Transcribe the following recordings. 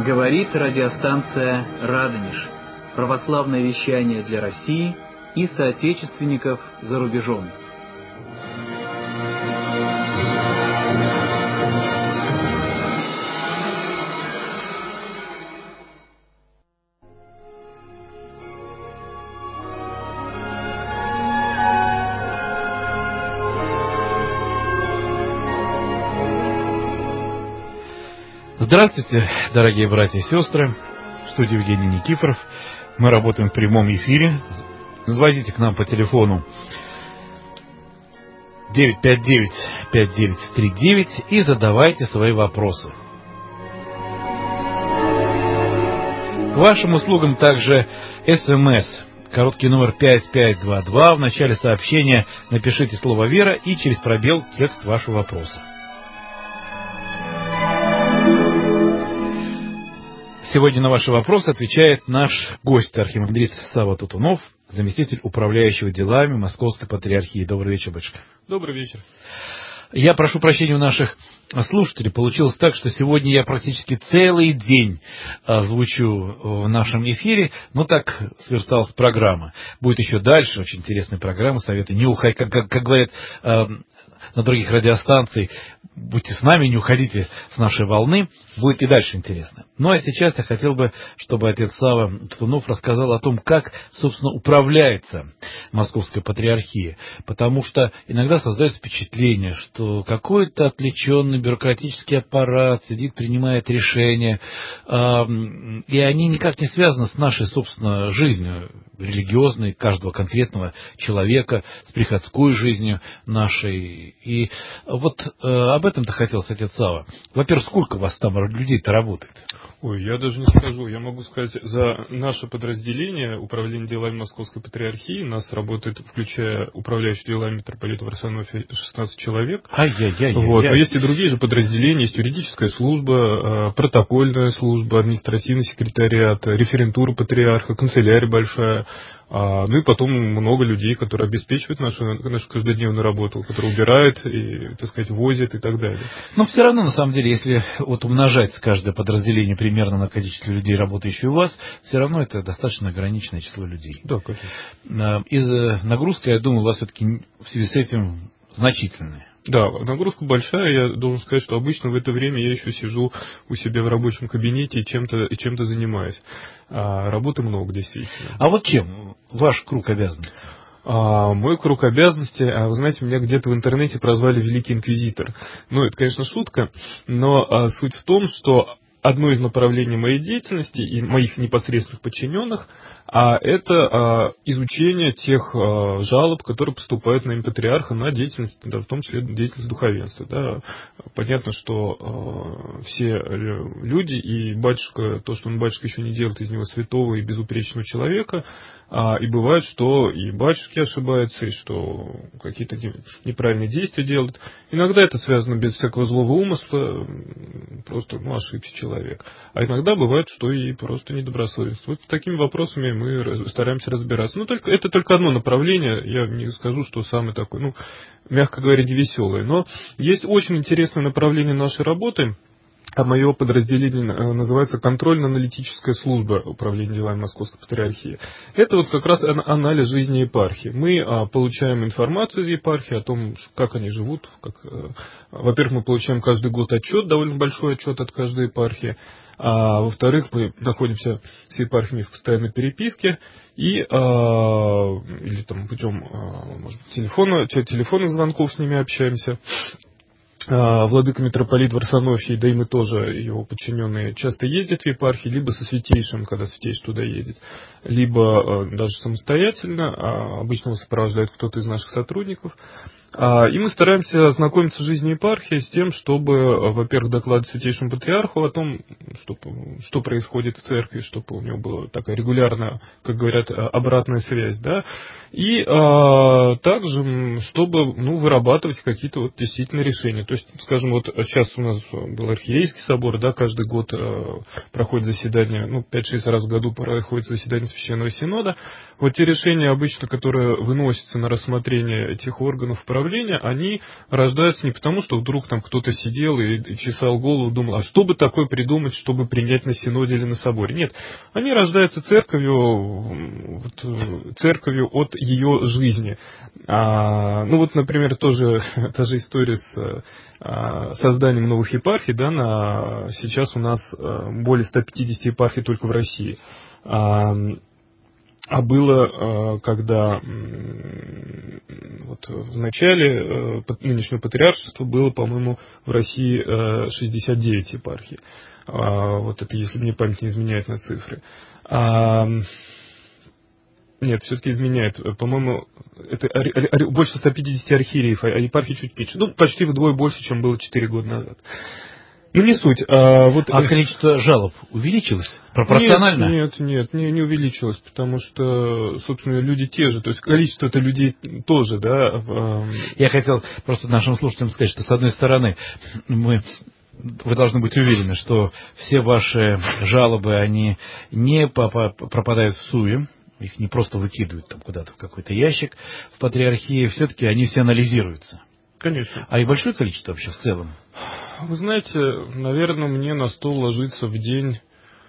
Говорит радиостанция «Радонеж». Православное вещание для России и соотечественников за рубежом. Здравствуйте, дорогие братья и сестры. В студии Евгений Никифоров. Мы работаем в прямом эфире. Звоните к нам по телефону 959-5939 и задавайте свои вопросы. К вашим услугам также СМС. Короткий номер 5522. В начале сообщения напишите слово «Вера» и через пробел текст вашего вопроса. Сегодня на ваши вопросы отвечает наш гость, архимандрит Савва Тутунов, заместитель управляющего делами Московской Патриархии. Добрый вечер, батюшка. Добрый вечер. Я прошу прощения у наших слушателей. Получилось так, что сегодня я практически целый день звучу в нашем эфире, но так сверсталась программа. Будет еще дальше очень интересная программа, советую не уходить, как говорят на других радиостанциях, будьте с нами, не уходите с нашей волны, будет и дальше интересно. Ну а сейчас я хотел бы, чтобы отец Савва Тутунов рассказал о том, как, собственно, управляется Московская Патриархия, потому что иногда создается впечатление, что какой-то отвлеченный бюрократический аппарат сидит, принимает решения, и они никак не связаны с нашей, собственно, жизнью религиозной каждого конкретного человека, с приходской жизнью нашей. И вот об этом-то хотелось, отец Савва. Во-первых, сколько у вас там людей-то работает? Ой, я даже не скажу. Я могу сказать, за наше подразделение управления делами Московской Патриархии нас работает, включая управляющих делами митрополита Варсонофия, 16 человек. Вот. Но есть и другие же подразделения, есть юридическая служба, протокольная служба, административный секретариат, референтура патриарха, канцелярия большая. Ну и потом много людей, которые обеспечивают нашу каждодневную работу, которые убирают, и, так сказать, возят и так далее. Но все равно, на самом деле, если вот умножать каждое подразделение примерно на количество людей, работающих у вас, все равно это достаточно ограниченное число людей. Да, конечно. И нагрузка, я думаю, у вас все-таки в связи с этим значительная. Да, нагрузка большая. Я должен сказать, что обычно в это время я еще сижу у себя в рабочем кабинете и чем-то занимаюсь. Работы много, действительно. А вот чем ваш круг обязанностей? Мой круг обязанностей, вы знаете, меня где-то в интернете прозвали Великий Инквизитор. Ну, это, конечно, шутка, но суть в том, что одно из направлений моей деятельности и моих непосредственных подчиненных это изучение тех жалоб, которые поступают на имя патриарха на деятельность, да, в том числе деятельность духовенства. Да. Понятно, что все люди, и батюшка, то, что он батюшка еще не делает из него святого и безупречного человека, и бывает, что и батюшки ошибаются, и что какие-то неправильные действия делают. Иногда это связано без всякого злого умысла, просто ошибся человек. А иногда бывает, что и просто недобросовестность. Вот такими вопросами мы стараемся разбираться. Это только одно направление, я не скажу, что самое такое, мягко говоря, невеселое. Но есть очень интересное направление нашей работы. Мое подразделение называется контрольно-аналитическая служба управления делами Московской Патриархии. Это вот как раз анализ жизни епархии. Мы получаем информацию из епархии о том, как они живут. Во-первых, мы получаем каждый год отчет, довольно большой отчет от каждой епархии. Во-вторых, мы находимся с епархиями в постоянной переписке или путем телефонных звонков с ними общаемся. Владыка митрополит Варсонофий, да и мы тоже, его подчиненные, часто ездят в епархии, либо со святейшим, когда святейший туда едет, либо даже самостоятельно, обычно его сопровождает кто-то из наших сотрудников. И мы стараемся ознакомиться с жизнью епархии с тем, чтобы, во-первых, докладывать святейшему патриарху о том, что происходит в церкви, чтобы у него была такая регулярная, как говорят, обратная связь, да, и также, чтобы вырабатывать какие-то действительно решения. То есть, скажем, сейчас у нас был архиерейский собор, да, каждый год проходит заседание, 5-6 раз в году проходит заседание Священного Синода. Вот те решения обычно, которые выносятся на рассмотрение этих органов правления, направления, они рождаются не потому, что вдруг там кто-то сидел и чесал голову, думал, а что бы такое придумать, чтобы принять на синоде или на соборе. Нет, они рождаются церковью от ее жизни. Например, тоже та же история с созданием новых епархий, да, сейчас у нас более 150 епархий только в России. А было, когда в начале нынешнего патриаршества было, по-моему, в России 69 епархий. Это если мне память не изменяет на цифры. Нет, все-таки изменяет. По-моему, это больше 150 архиереев, а епархий чуть меньше. Почти вдвое больше, чем было 4 года назад. Не суть. Количество жалоб увеличилось пропорционально? Нет, не увеличилось, потому что, собственно, люди те же, то есть количество-то людей тоже, да. Я хотел просто нашим слушателям сказать, что, с одной стороны, вы должны быть уверены, что все ваши жалобы, они не пропадают в суе, их не просто выкидывают там куда-то в какой-то ящик в патриархии, все-таки они все анализируются. Конечно. А и большое количество вообще в целом? Вы знаете, наверное, мне на стол ложится в день,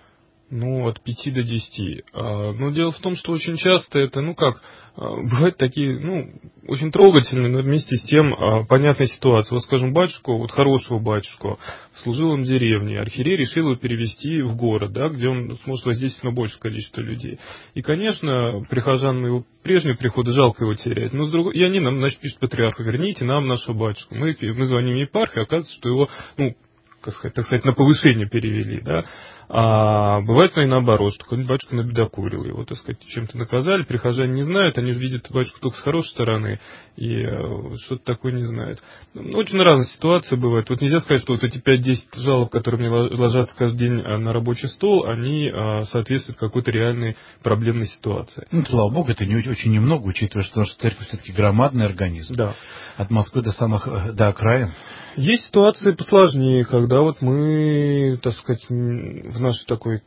от 5 до 10. Но дело в том, что очень часто это, бывают такие, очень трогательные, но вместе с тем понятная ситуация. Вот, скажем, батюшку, хорошего батюшку, служил он в деревне, архиерей решил его перевести в город, да, где он сможет воздействовать на большее количество людей. И, конечно, прихожан моего прежнего прихода жалко его терять. Но и они нам, пишут патриарху, верните нам нашего батюшку. Мы звоним епархию, оказывается, что его, так сказать, на повышение перевели, да. А бывает и наоборот, что какой-нибудь батюшка набедокурил его, так сказать, чем-то наказали, прихожане не знают, они же видят батюшку только с хорошей стороны и что-то такое не знают. Очень разные ситуации бывают. Нельзя сказать, что эти 5-10 жалоб, которые мне ложатся каждый день на рабочий стол, они соответствуют какой-то реальной проблемной ситуации. Слава Богу, это не очень немного, учитывая, что наша церковь все-таки громадный организм. Да. От Москвы до окраин. Есть ситуации посложнее, когда мы, так сказать, в нашей такой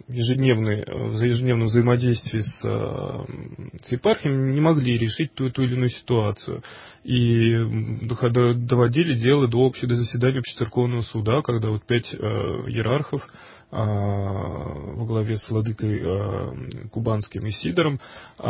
ежедневном взаимодействии с епархией не могли решить ту или иную ситуацию. И доводили дело до заседания общецерковного суда, когда 5 иерархов во главе с владыкой Кубанским и Сидором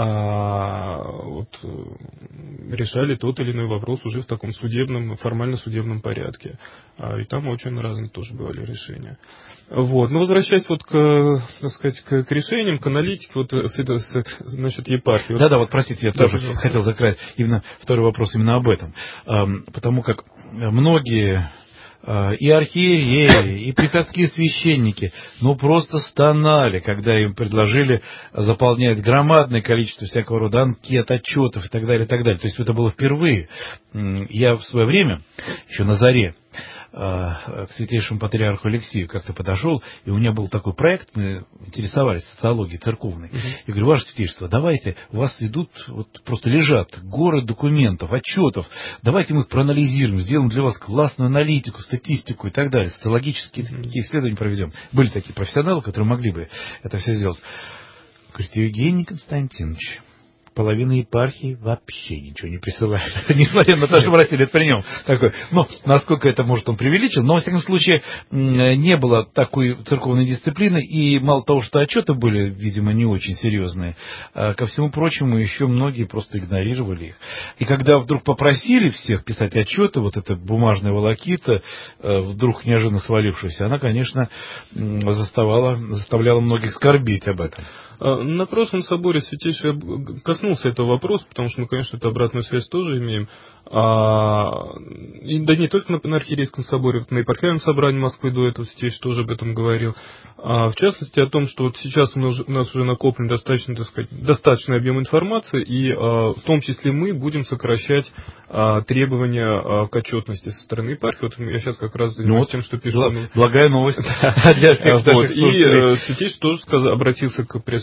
решали тот или иной вопрос уже в таком формально судебном порядке. И там очень разные тоже бывали решения. Но возвращаясь к решениям, к аналитике, насчет епархии. Да, простите, я тоже хотел закрыть именно второй вопрос именно об этом. Потому как многие и архиереи, и приходские священники, просто стонали, когда им предложили заполнять громадное количество всякого рода анкет, отчетов и так далее, и так далее. То есть это было впервые. Я в свое время, еще на заре, к святейшему патриарху Алексею как-то подошел, и у меня был такой проект, мы интересовались социологией церковной. Я говорю, ваше святейшество, давайте, у вас ведут, просто лежат горы документов, отчетов, давайте мы их проанализируем, сделаем для вас классную аналитику, статистику и так далее, социологические такие исследования проведем. Были такие профессионалы, которые могли бы это все сделать. Говорит, Евгений Константинович, половина епархии вообще ничего не присылает. Несмотря на то, что просили, это при нем такой. Насколько это, может, он преувеличил, но, во всяком случае, не было такой церковной дисциплины, и мало того, что отчеты были, видимо, не очень серьезные, ко всему прочему, еще многие просто игнорировали их. И когда вдруг попросили всех писать отчеты, эта бумажная волокита, вдруг неожиданно свалившаяся, она, конечно, заставляла многих скорбить об этом. На прошлом соборе Святейший коснулся этого вопроса, потому что мы, конечно, эту обратную связь тоже имеем. И не только на архиерейском соборе, на епархиальном собрании Москвы до этого Святейший тоже об этом говорил. В частности, о том, что сейчас у нас уже накоплен достаточный объем информации, и в том числе мы будем сокращать требования к отчетности со стороны епархии. Я сейчас как раз занимаюсь тем, что пишу. Благая новость для всех. И Святейший тоже обратился к Преосвященному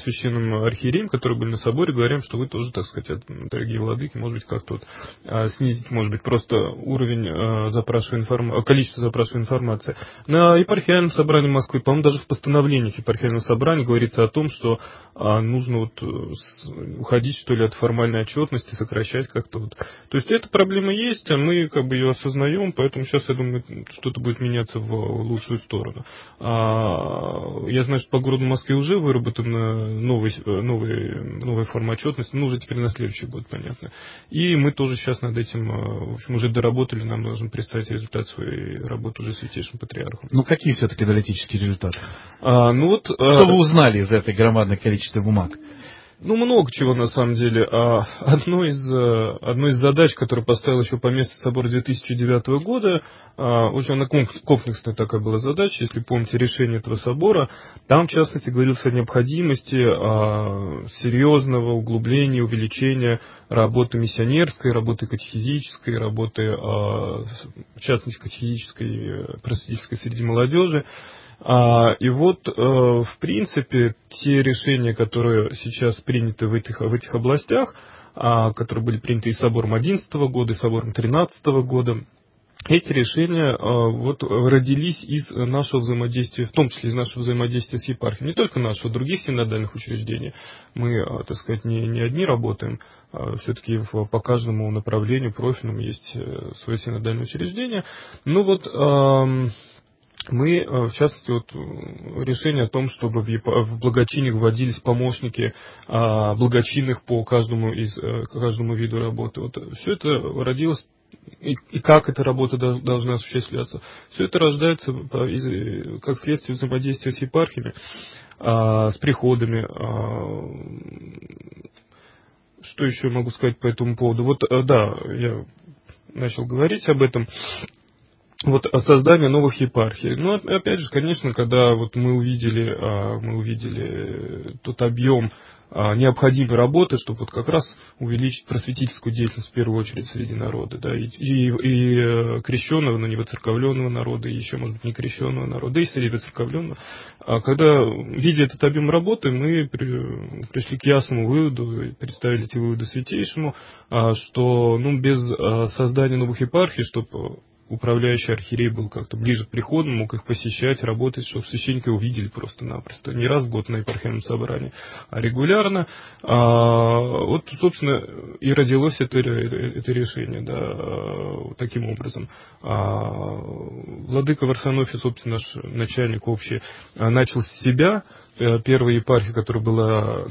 священным архиереям, которые были на соборе, говорим, что вы тоже, так сказать, дорогие владыки, может быть, как-то вот снизить, может быть, просто уровень количество запрашиваемой информации. На епархиальном собрании Москвы, по-моему, даже в постановлениях епархиального собрания говорится о том, что нужно вот уходить, что ли, от формальной отчетности, сокращать как-то вот. То есть эта проблема есть, а мы как бы ее осознаем, поэтому сейчас, я думаю, что-то будет меняться в лучшую сторону. Я знаю, что по городу Москве уже выработана новая форма отчетности, уже теперь на следующий год, понятно. И мы тоже сейчас над этим, в общем, уже доработали, нам нужно представить результат своей работы уже Святейшим Патриархом. Ну, какие все-таки аналитические результаты? Что вы узнали из этой громадного количества бумаг? Много чего на самом деле. Одной из задач, которую поставил еще Поместный собор 2009 года, очень она комплексная такая была задача, если помните решение этого собора, там в частности говорилось о необходимости серьезного углубления, увеличения работы миссионерской, работы катехизической, работы, в частности, катехизической, просветительской среди молодежи. И вот, в принципе, те решения, которые сейчас приняты в этих областях, которые были приняты и собором 2011 года, и собором 2013 года, эти решения вот родились из нашего взаимодействия, в том числе из нашего взаимодействия с епархией, не только нашего, других синодальных учреждений. Мы, так сказать, не одни работаем, все-таки по каждому направлению профильному есть свое синодальное учреждение. Мы, в частности, решение о том, чтобы в благочиниях вводились помощники благочинных по каждому виду работы. Все это родилось, и как эта работа должна осуществляться. Все это рождается как следствие взаимодействия с епархиями, с приходами. Что еще могу сказать по этому поводу? Я начал говорить об этом. Создание новых епархий. Опять же, конечно, когда мы увидели тот объем необходимой работы, чтобы как раз увеличить просветительскую деятельность в первую очередь среди народа, да, и крещенного, но не воцерковленного народа, и еще, может быть, не крещенного народа, и среди воцерковленного. Когда, видя этот объем работы, мы пришли к ясному выводу, представили эти выводы Святейшему, что без создания новых епархий, чтобы управляющий архиерей был как-то ближе к приходам, мог их посещать, работать, чтобы священники увидели просто-напросто. Не раз в год на епархиальном собрании, а регулярно. Собственно, и родилось это решение, да, таким образом. Владыка Варсонофий, собственно, наш начальник общий, начал с себя. Первая епархия, которая была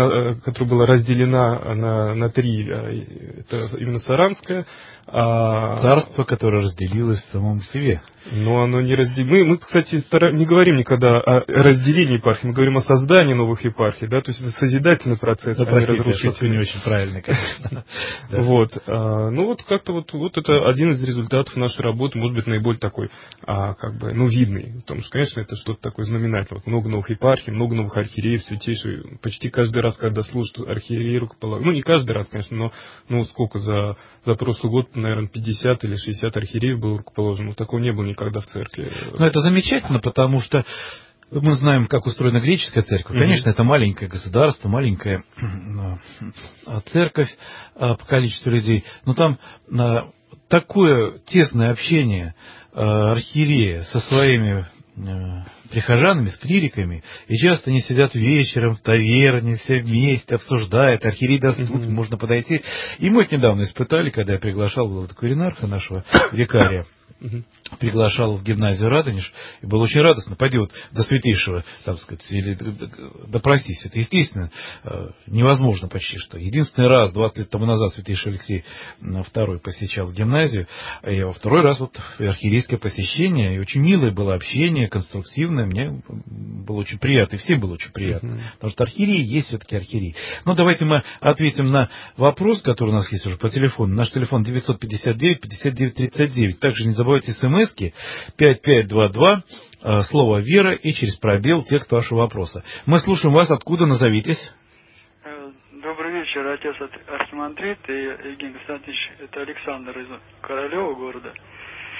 разделена на три, это именно Саранская. Царство, которое разделилось в самом себе. Но оно не разделилось. Мы, кстати, не говорим никогда о разделении епархии, мы говорим о создании новых епархий, да, то есть это созидательный процесс, а не разрушительный. Не очень правильно, конечно. Как-то это один из результатов нашей работы, может быть, наиболее такой, видный. Потому что, конечно, это что-то такое знаменательное. Много новых епархий, много новых архиереев, святейший. Почти каждый раз, когда служит архиерей рукоположен, не каждый раз, конечно, но сколько за прошлый год, наверное, 50 или 60 архиереев было рукоположено. Такого не было никогда в церкви. Это замечательно, потому что мы знаем, как устроена греческая церковь. Конечно, это маленькое государство, маленькая церковь по количеству людей, но там такое тесное общение архиерея со своими прихожанами, с клириками, и часто они сидят вечером в таверне, все вместе обсуждают, архиерей доступен, можно подойти. И мы это недавно испытали, когда я приглашал владыку Иринарха, нашего викария, приглашал в гимназию Радонеж, и было очень радостно. Пойди до святейшего, так сказать, или допросись. Это, естественно, невозможно почти что. Единственный раз, 20 лет тому назад, святейший Алексей II посещал гимназию, и во второй раз архиерейское посещение, и очень милое было общение, конструктивное, мне было очень приятно, и всем было очень приятно. Потому что архиерей есть все-таки архиерей. Давайте мы ответим на вопрос, который у нас есть уже по телефону. Наш телефон 959-59-39. Также не забывайте смски 5522, слово «Вера» и через пробел текст вашего вопроса. Мы слушаем вас. Откуда? Назовитесь. Добрый вечер, отец архимандрит и Евгений Константинович. Это Александр из Королева города.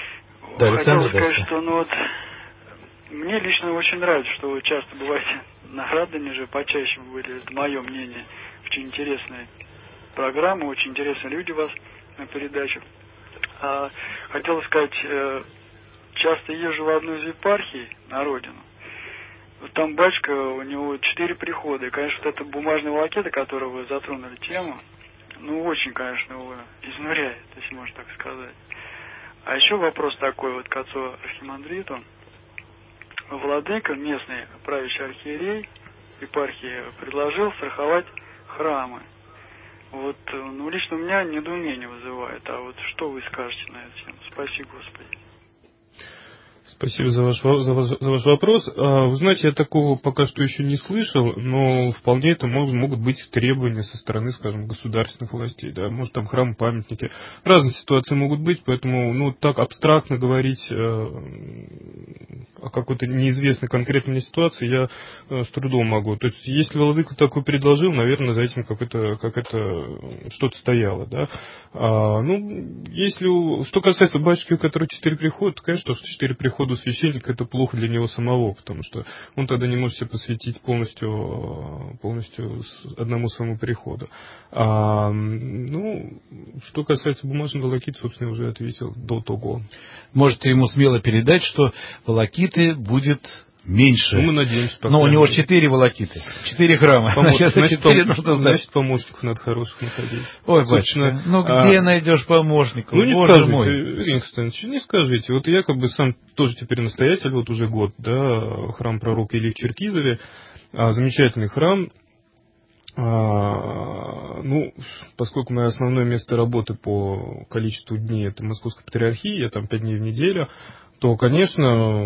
Да, хотел сказать, что мне лично очень нравится, что вы часто бываете на Радонеже почаще были, это мое мнение. Очень интересная программа, очень интересные люди у вас на передаче. Хотел сказать, часто езжу в одну из епархий на родину. Там батюшка, у него 4 прихода. И, конечно, вот эта бумажная волокита, которую вы затронули тему, ну, очень, конечно, его изнуряет, если можно так сказать. А еще вопрос такой вот к отцу архимандриту. Владыка, местный правящий архиерей епархии, предложил страховать храмы. Вот, ну, лично у меня недоумение вызывает. А вот что вы скажете на эту тему? Спасибо, Господи. Спасибо за ваш вопрос. Вы знаете, я такого пока что еще не слышал, но вполне это могут быть требования со стороны, скажем, государственных властей. Да? Может, там храмы, памятники. Разные ситуации могут быть, поэтому ну, так абстрактно говорить о какой-то неизвестной конкретной ситуации я с трудом могу. То есть, если владыка такой предложил, наверное, за этим как-то что-то стояло. Да? Что касается батюшки, у которого 4 прихода, то, конечно, что 4 прихода у священника это плохо для него самого, потому что он тогда не может себя посвятить полностью одному своему приходу. Что касается бумажной волокиты, собственно, я уже ответил до того. Можете ему смело передать, что волокиты будет меньше. Ну, мы надеемся. Но у него 4 волокиты, 4 храма. Значит, помощников надо хороших находить. Ой, батюшка, где найдешь помощников? Ну, не скажите, Ирина Константинович, не скажите. Вот я как бы сам тоже теперь настоятель, вот уже год, да, храм пророка Ильи в Черкизове. Замечательный храм. Поскольку мое основное место работы по количеству дней это Московская патриархия, я там 5 дней в неделю, то, конечно,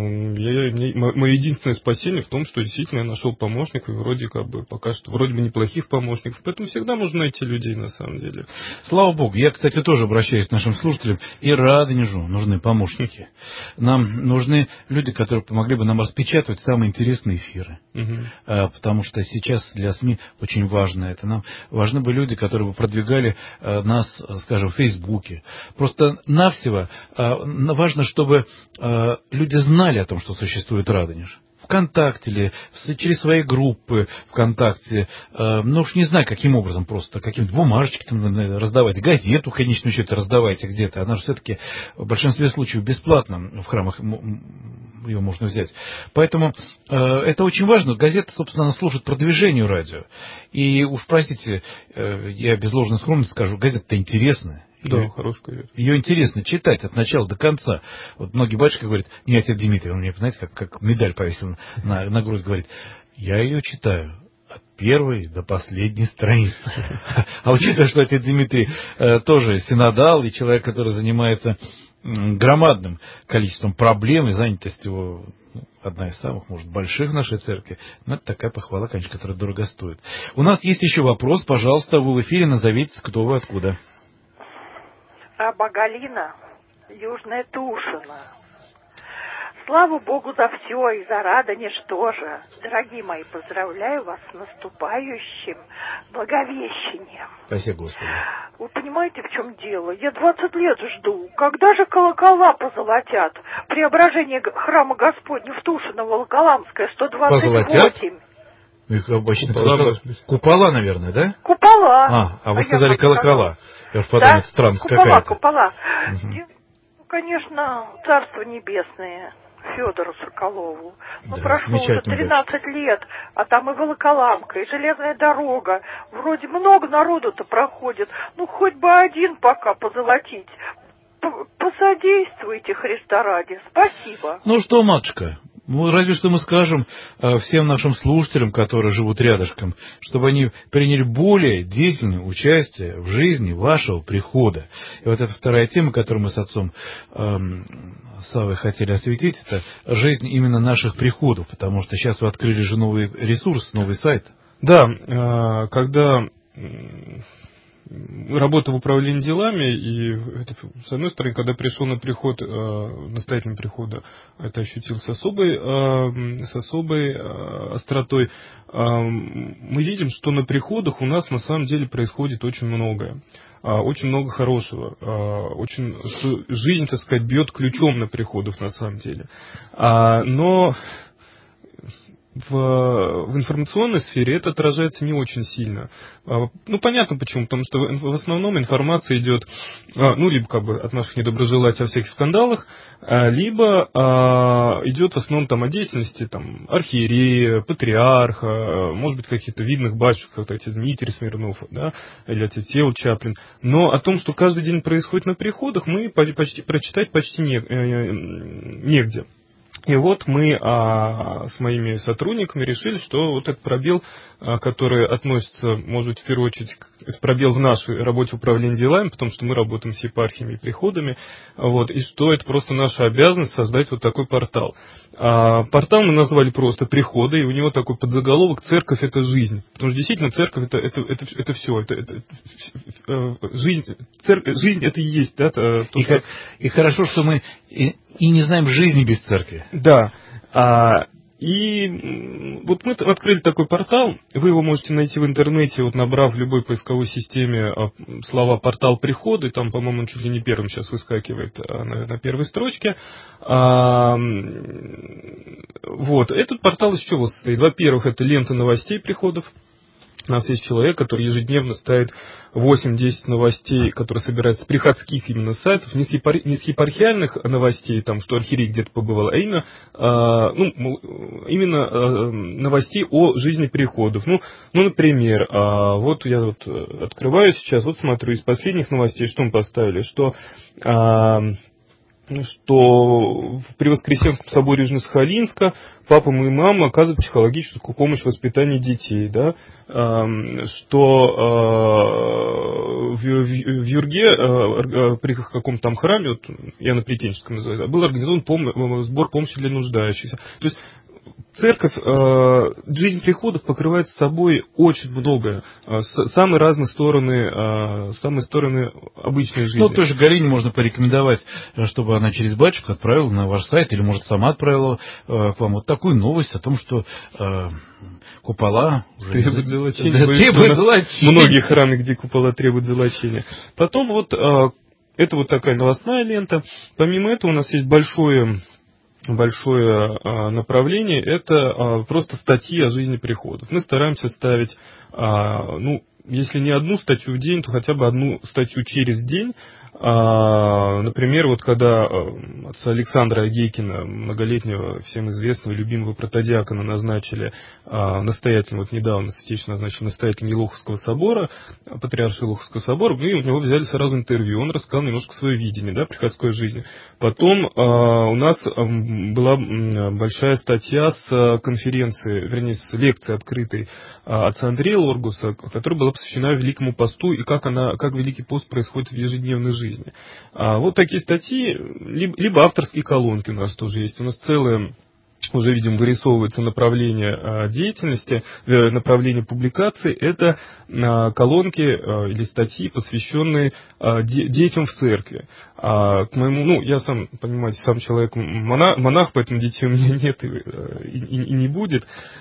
мое единственное спасение в том, что действительно я нашел помощников, и вроде бы неплохих помощников, поэтому всегда можно найти людей на самом деле. Слава Богу. Я, кстати, тоже обращаюсь к нашим слушателям, и Радонежу нужны помощники. Нам нужны люди, которые помогли бы нам распечатывать самые интересные эфиры. Потому что сейчас для СМИ очень важно это. Нам важны бы люди, которые бы продвигали нас, скажем, в Фейсбуке. Просто навсего важно, чтобы люди знали о том, что существует Радонеж. ВКонтакте или через свои группы ВКонтакте. Уж не знаю, каким образом, просто каким-то бумажечки там раздавать, газету, в конечном счете, раздавайте где-то. Она же все-таки в большинстве случаев бесплатно в храмах ее можно взять. Поэтому это очень важно. Газета, собственно, служит продвижению радио. И уж простите, я без ложной скромности скажу, газета-то интересная. Да, хорошая газета. Ее интересно читать от начала до конца. Вот многие батюшки говорят, не отец Дмитрий, он мне, знаете, как медаль повесил на грудь, говорит, я ее читаю от первой до последней страницы. А учитывая, что отец Дмитрий тоже синодал и человек, который занимается громадным количеством проблем и занятость его одна из самых, может, больших в нашей церкви. Но это такая похвала, конечно, которая дорого стоит. У нас есть еще вопрос. Пожалуйста, вы в эфире, назовитесь, кто вы, откуда. Раба Галина, Южная Тушина. Слава Богу за все и за Радонеж тоже. Дорогие мои, поздравляю вас с наступающим Благовещением. Спасибо, Господи. Вы понимаете, в чем дело? Я 20 лет жду. Когда же колокола позолотят? Преображение храма Господня в Тушино, Волоколамская, 128. Их обычно купола, наверное, да? Купола. А вы сказали колокола. Я уж подумал, это странность какая-то. Купола. Ну, конечно, Царство Небесное Федору Соколову. Ну, прошло уже 13 лет, а там и Волоколамка, и железная дорога. Вроде много народу-то проходит. Ну, хоть бы один пока позолотить. Посодействуйте, Христа ради. Спасибо. Ну что, матушка, разве что мы скажем всем нашим слушателям, которые живут рядышком, чтобы они приняли более деятельное участие в жизни вашего прихода. И вот эта вторая тема, которую мы с отцом Саввой хотели осветить, это жизнь именно наших приходов, потому что сейчас вы открыли же новый ресурс, новый сайт. Да, когда работа в управлении делами, и это, с одной стороны, когда пришел на приход, настоятелем прихода, это ощутил с особой остротой, мы видим, что на приходах у нас на самом деле происходит очень многое. Очень много хорошего. Жизнь, так сказать, бьет ключом на приходах на самом деле. Но в информационной сфере это отражается не очень сильно. Ну, понятно почему, потому что в основном информация идет, ну, либо как бы от наших недоброжелателей о всяких скандалах, либо идет в основном там о деятельности там, архиерея, патриарха, может быть, каких-то видных батюшек, как отец Дмитрий Смирнов, да, или отец Тео Чаплин. Но о том, что каждый день происходит на приходах, мы прочитать почти негде. И вот мы с моими сотрудниками решили, что вот этот пробел, который относится, может быть, в первую очередь, пробел в нашей работе управления делами, потому что мы работаем с епархиями и приходами, вот, и что это просто наша обязанность создать вот такой портал. Портал мы назвали просто «Приходы», и у него такой подзаголовок «Церковь – это жизнь». Потому что действительно церковь – это все, жизнь – это и есть. Да, и хорошо, что мы и не знаем жизни без церкви. Да. И вот мы открыли такой портал, вы его можете найти в интернете, вот набрав в любой поисковой системе слова «портал приходы», там, по-моему, чуть ли не первым сейчас выскакивает на первой строчке. Вот, этот портал из чего состоит? Во-первых, это лента новостей приходов. У нас есть человек, который ежедневно ставит 8-10 новостей, которые собираются с приходских именно сайтов, не с епархиальных новостей, там, что архиерей где-то побывал, а именно новостей о жизни приходов. Ну, например, вот я вот открываю сейчас, вот смотрю, из последних новостей, что мы поставили, что при Воскресенском соборе Южно-Сахалинска папам и мамам оказывают психологическую помощь в воспитании детей, да, что в Юрге, при каком-то там храме, вот, я на Претенческом называю, был организован сбор помощи для нуждающихся. То есть церковь, жизнь приходов покрывает собой очень многое, самые разные стороны обычной жизни. Ну, той же Галине можно порекомендовать, чтобы она через батюшку отправила на ваш сайт, или, может, сама отправила к вам вот такую новость о том, что купола требуют золочения. Многие храмы, где купола требуют золочения. Потом вот это вот такая новостная лента. Помимо этого у нас есть большое направление, это просто статьи о жизни приходов. Мы стараемся ставить, если не одну статью в день, то хотя бы одну статью через день. Например, вот когда отца Александра Агейкина, многолетнего, всем известного, любимого протодиакона, назначили настоятелем, вот недавно святейший назначили настоятелем Елоховского собора, патриарша Елоховского собора, мы у него взяли сразу интервью, он рассказал немножко свое видение, да, приходской жизни. Потом у нас была большая статья с конференции, вернее, с лекции открытой отца Андрея Лоргуса, которая была посвящена Великому посту и как Великий пост происходит в ежедневной жизни. Вот такие статьи, либо авторские колонки у нас тоже есть. У нас целое, уже видим, вырисовывается направление деятельности, направление публикаций. Это колонки или статьи, посвященные детям в церкви. К моему, я сам, понимаете, сам человек монах, поэтому детей у меня нет и не будет.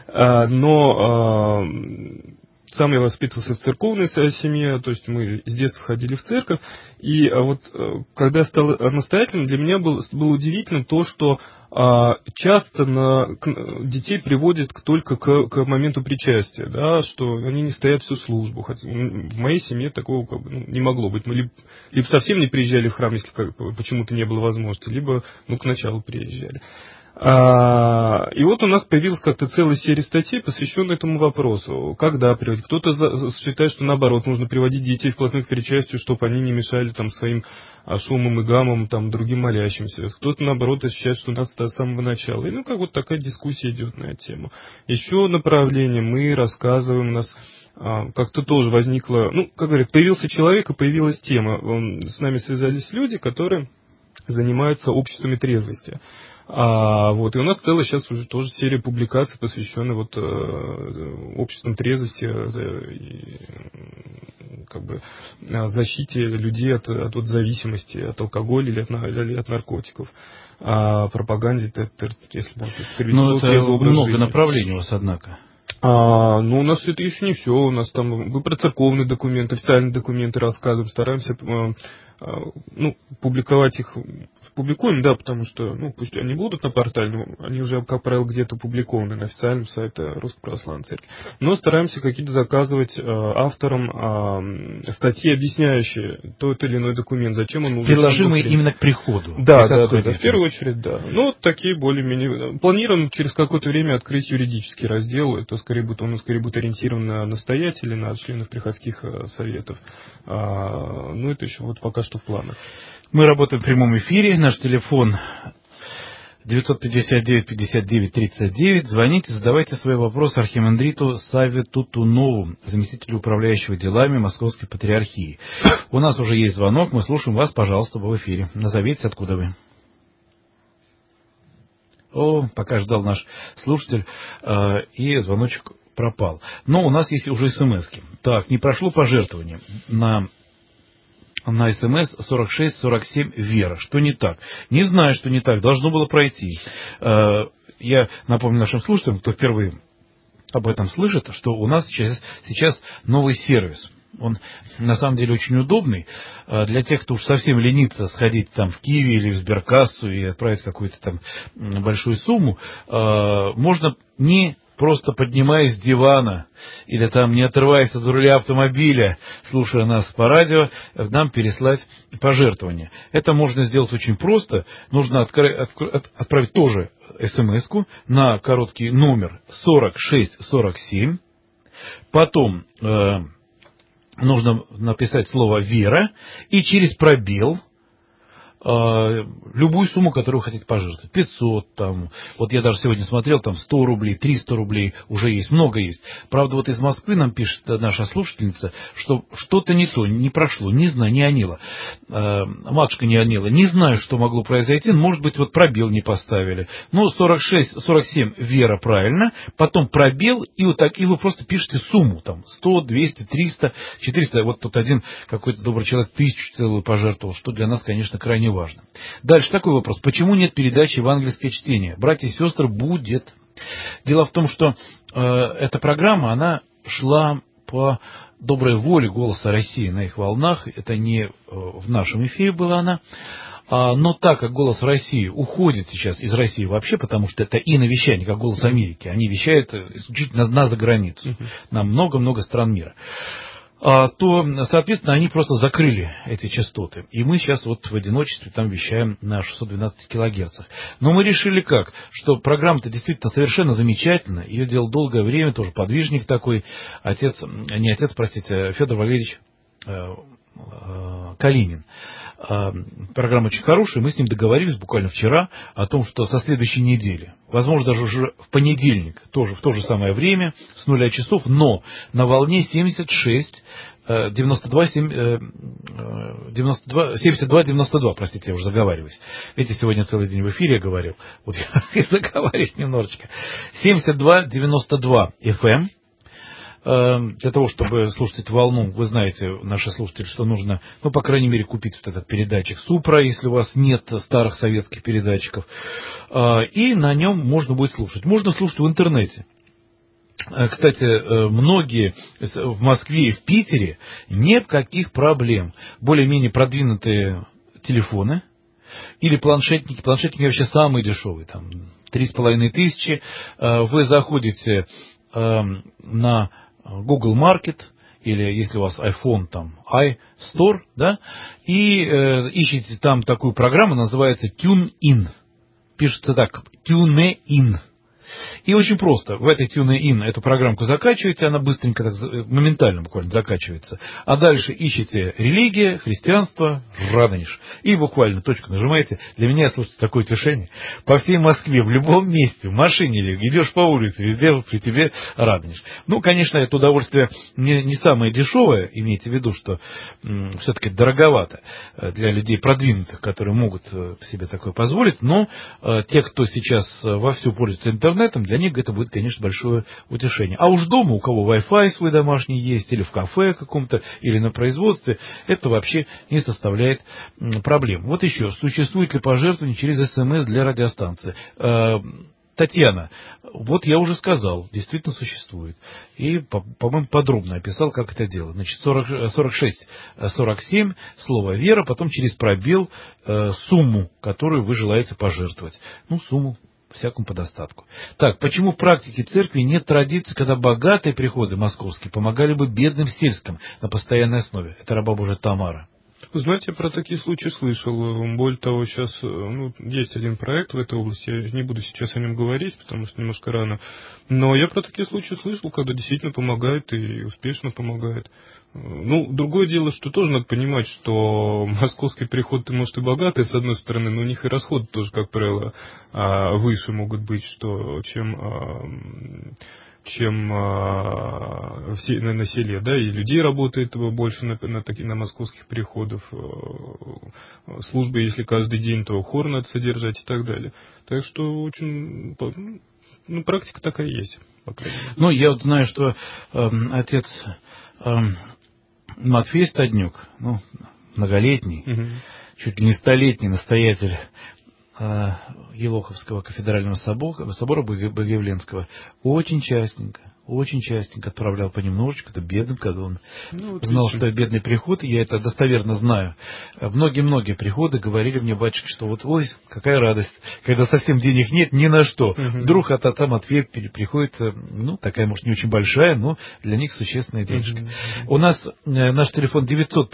Но сам я воспитывался в церковной семье, то есть мы с детства ходили в церковь, и вот когда я стал настоятелем, для меня было удивительно то, что часто детей приводят только к моменту причастия, да, что они не стоят всю службу. Хотя в моей семье такого не могло быть. Мы либо совсем не приезжали в храм, если почему-то не было возможности, либо к началу приезжали. И вот у нас появилась как-то целая серия статей, посвященная этому вопросу. Когда приводить? Кто-то считает, что наоборот, нужно приводить детей вплотную к причастию, чтобы они не мешали там своим шумом и гамом там другим молящимся. Кто-то наоборот считает, что надо с самого начала. И как вот такая дискуссия идет на эту тему. Еще направление мы рассказываем, у нас как-то тоже возникло, как говорят, появился человек и появилась тема. С нами связались люди, которые занимаются обществами трезвости. И у нас целая сейчас уже тоже серия публикаций, посвященная обществам трезвости, защите людей от зависимости, от алкоголя или от наркотиков, пропаганде, если можно сказать, трезвого образа жизни. Много направлений у вас, однако. У нас это еще не все. У нас там мы про церковные документы, официальные документы рассказываем, стараемся публиковать их публикуем, да, потому что, пусть они будут на портале, но они уже, как правило, где-то публикованы на официальном сайте Русской Православной Церкви. Но стараемся какие-то заказывать авторам статьи, объясняющие тот или иной документ, зачем он нужен. Приложимые именно к приходу. Да, в первую очередь, да. Такие более-менее. Планируем через какое-то время открыть юридический раздел, это скорее будет ориентирован на настоятелей, на членов приходских советов. Это еще пока что в планах. Мы работаем в прямом эфире. Наш телефон 959-59-39. Звоните, задавайте свои вопросы архимандриту Савве Тутунову, заместителю управляющего делами Московской Патриархии. У нас уже есть звонок. Мы слушаем вас, пожалуйста, в эфире. Назовите, откуда вы. Пока ждал наш слушатель, и звоночек пропал. Но у нас есть уже смс-ки. Так, не прошло пожертвование на СМС 4647 Вера. Что не так? Не знаю, что не так. Должно было пройти. Я напомню нашим слушателям, кто впервые об этом слышит, что у нас сейчас новый сервис. Он на самом деле очень удобный. Для тех, кто уж совсем ленится сходить там в Киви или в сберкассу и отправить какую-то там большую сумму, можно не просто поднимаясь с дивана или там не отрываясь от руля автомобиля, слушая нас по радио, нам переслать пожертвования. Это можно сделать очень просто. Нужно отправить тоже смс-ку на короткий номер 4647. Потом нужно написать слово «Вера» и через пробел любую сумму, которую вы хотите пожертвовать. 500, там, я даже сегодня смотрел, там 100 рублей, 300 рублей уже есть, много есть. Правда, из Москвы нам пишет наша слушательница, что что-то не то, не прошло, не знаю, не онило. Матушка не онила. Не знаю, что могло произойти, может быть, пробел не поставили. 46-47 Вера правильно, потом пробел, и вы просто пишете сумму, там, 100, 200, 300, 400. Тут один какой-то добрый человек 1000 целую пожертвовал, что для нас, конечно, крайне важно. Дальше такой вопрос. Почему нет передачи «Евангельское чтение»? Братья и сестры, будет. Дело в том, что эта программа, она шла по доброй воле «Голоса России» на их волнах. Это не в нашем эфире была она. Но так как «Голос России» уходит сейчас из России вообще, потому что это иновещание, как «Голос Америки», они вещают исключительно на заграницу, на много-много стран мира, то, соответственно, они просто закрыли эти частоты. И мы сейчас в одиночестве там вещаем на 612 килогерцах. Но мы решили как? Что программа-то действительно совершенно замечательная. Ее делал долгое время, тоже подвижник такой, Федор Валерьевич Калинин. Программа очень хорошая, мы с ним договорились буквально вчера о том, что со следующей недели, возможно, даже уже в понедельник, тоже в то же самое время, с 0 часов, но на волне 72-92, простите, я уже заговариваюсь. Видите, сегодня целый день в эфире я говорил, я заговариваюсь немножечко. 72-92 FM. Для того, чтобы слушать эту волну, вы знаете, наши слушатели, что нужно, по крайней мере, купить этот передатчик Супра, если у вас нет старых советских передатчиков. И на нем можно будет слушать. Можно слушать в интернете. Кстати, многие в Москве и в Питере никаких проблем. Более-менее продвинутые телефоны или планшетники. Планшетники вообще самые дешевые, там 3500. Вы заходите на Google Market, или если у вас iPhone, там iStore, да, и ищите там такую программу, называется TuneIn. Пишется так, TuneIn. И очень просто. В этой TuneIn эту программку закачиваете, она быстренько, моментально буквально закачивается. А дальше ищите религия, христианство, Радонеж. И буквально точку нажимаете. Для меня, слушайте, такое утешение. По всей Москве, в любом месте, в машине или идешь по улице, везде при тебе Радонеж. Конечно, это удовольствие не самое дешевое, имейте в виду, что все-таки дороговато для людей продвинутых, которые могут себе такое позволить. Но те, кто сейчас вовсю пользуется интернетом, для них это будет, конечно, большое утешение. А уж дома, у кого Wi-Fi свой домашний есть, или в кафе каком-то, или на производстве, это вообще не составляет проблем. Еще, существует ли пожертвование через СМС для радиостанции? Татьяна, вот я уже сказал, действительно существует. И, по-моему, подробно описал, как это делать. Значит, 46-47, слово «вера», потом через пробел сумму, которую вы желаете пожертвовать. Ну, сумму всякому по достатку. Так, почему в практике церкви нет традиции, когда богатые приходы московские помогали бы бедным сельским на постоянной основе? Это раба Божия Тамара. Знаете, я про такие случаи слышал. Более того, сейчас есть один проект в этой области. Я не буду сейчас о нем говорить, потому что немножко рано. Но я про такие случаи слышал, когда действительно помогает и успешно помогает. Ну, другое дело, что тоже надо понимать, что московский приход, может, и богатый, с одной стороны, но у них и расходы тоже, как правило, выше могут быть, чем на селе, да, и людей работает больше на московских приходах, службы, если каждый день, то хор надо содержать и так далее. Так что очень, практика такая есть, по крайней мере. Ну, я вот знаю, что отец Матфей Стаднюк, многолетний, чуть ли не столетний настоятель Елоховского кафедрального собора Богоявленского, очень частенько отправлял понемножечку, это бедным, когда он знал, что бедный приход, и я это достоверно знаю. Многие-многие приходы говорили мне, батюшка, что вот, ой, какая радость, когда совсем денег нет ни на что. Вдруг от отца Матфея приходит, такая, может, не очень большая, но для них существенная денежка. У нас наш телефон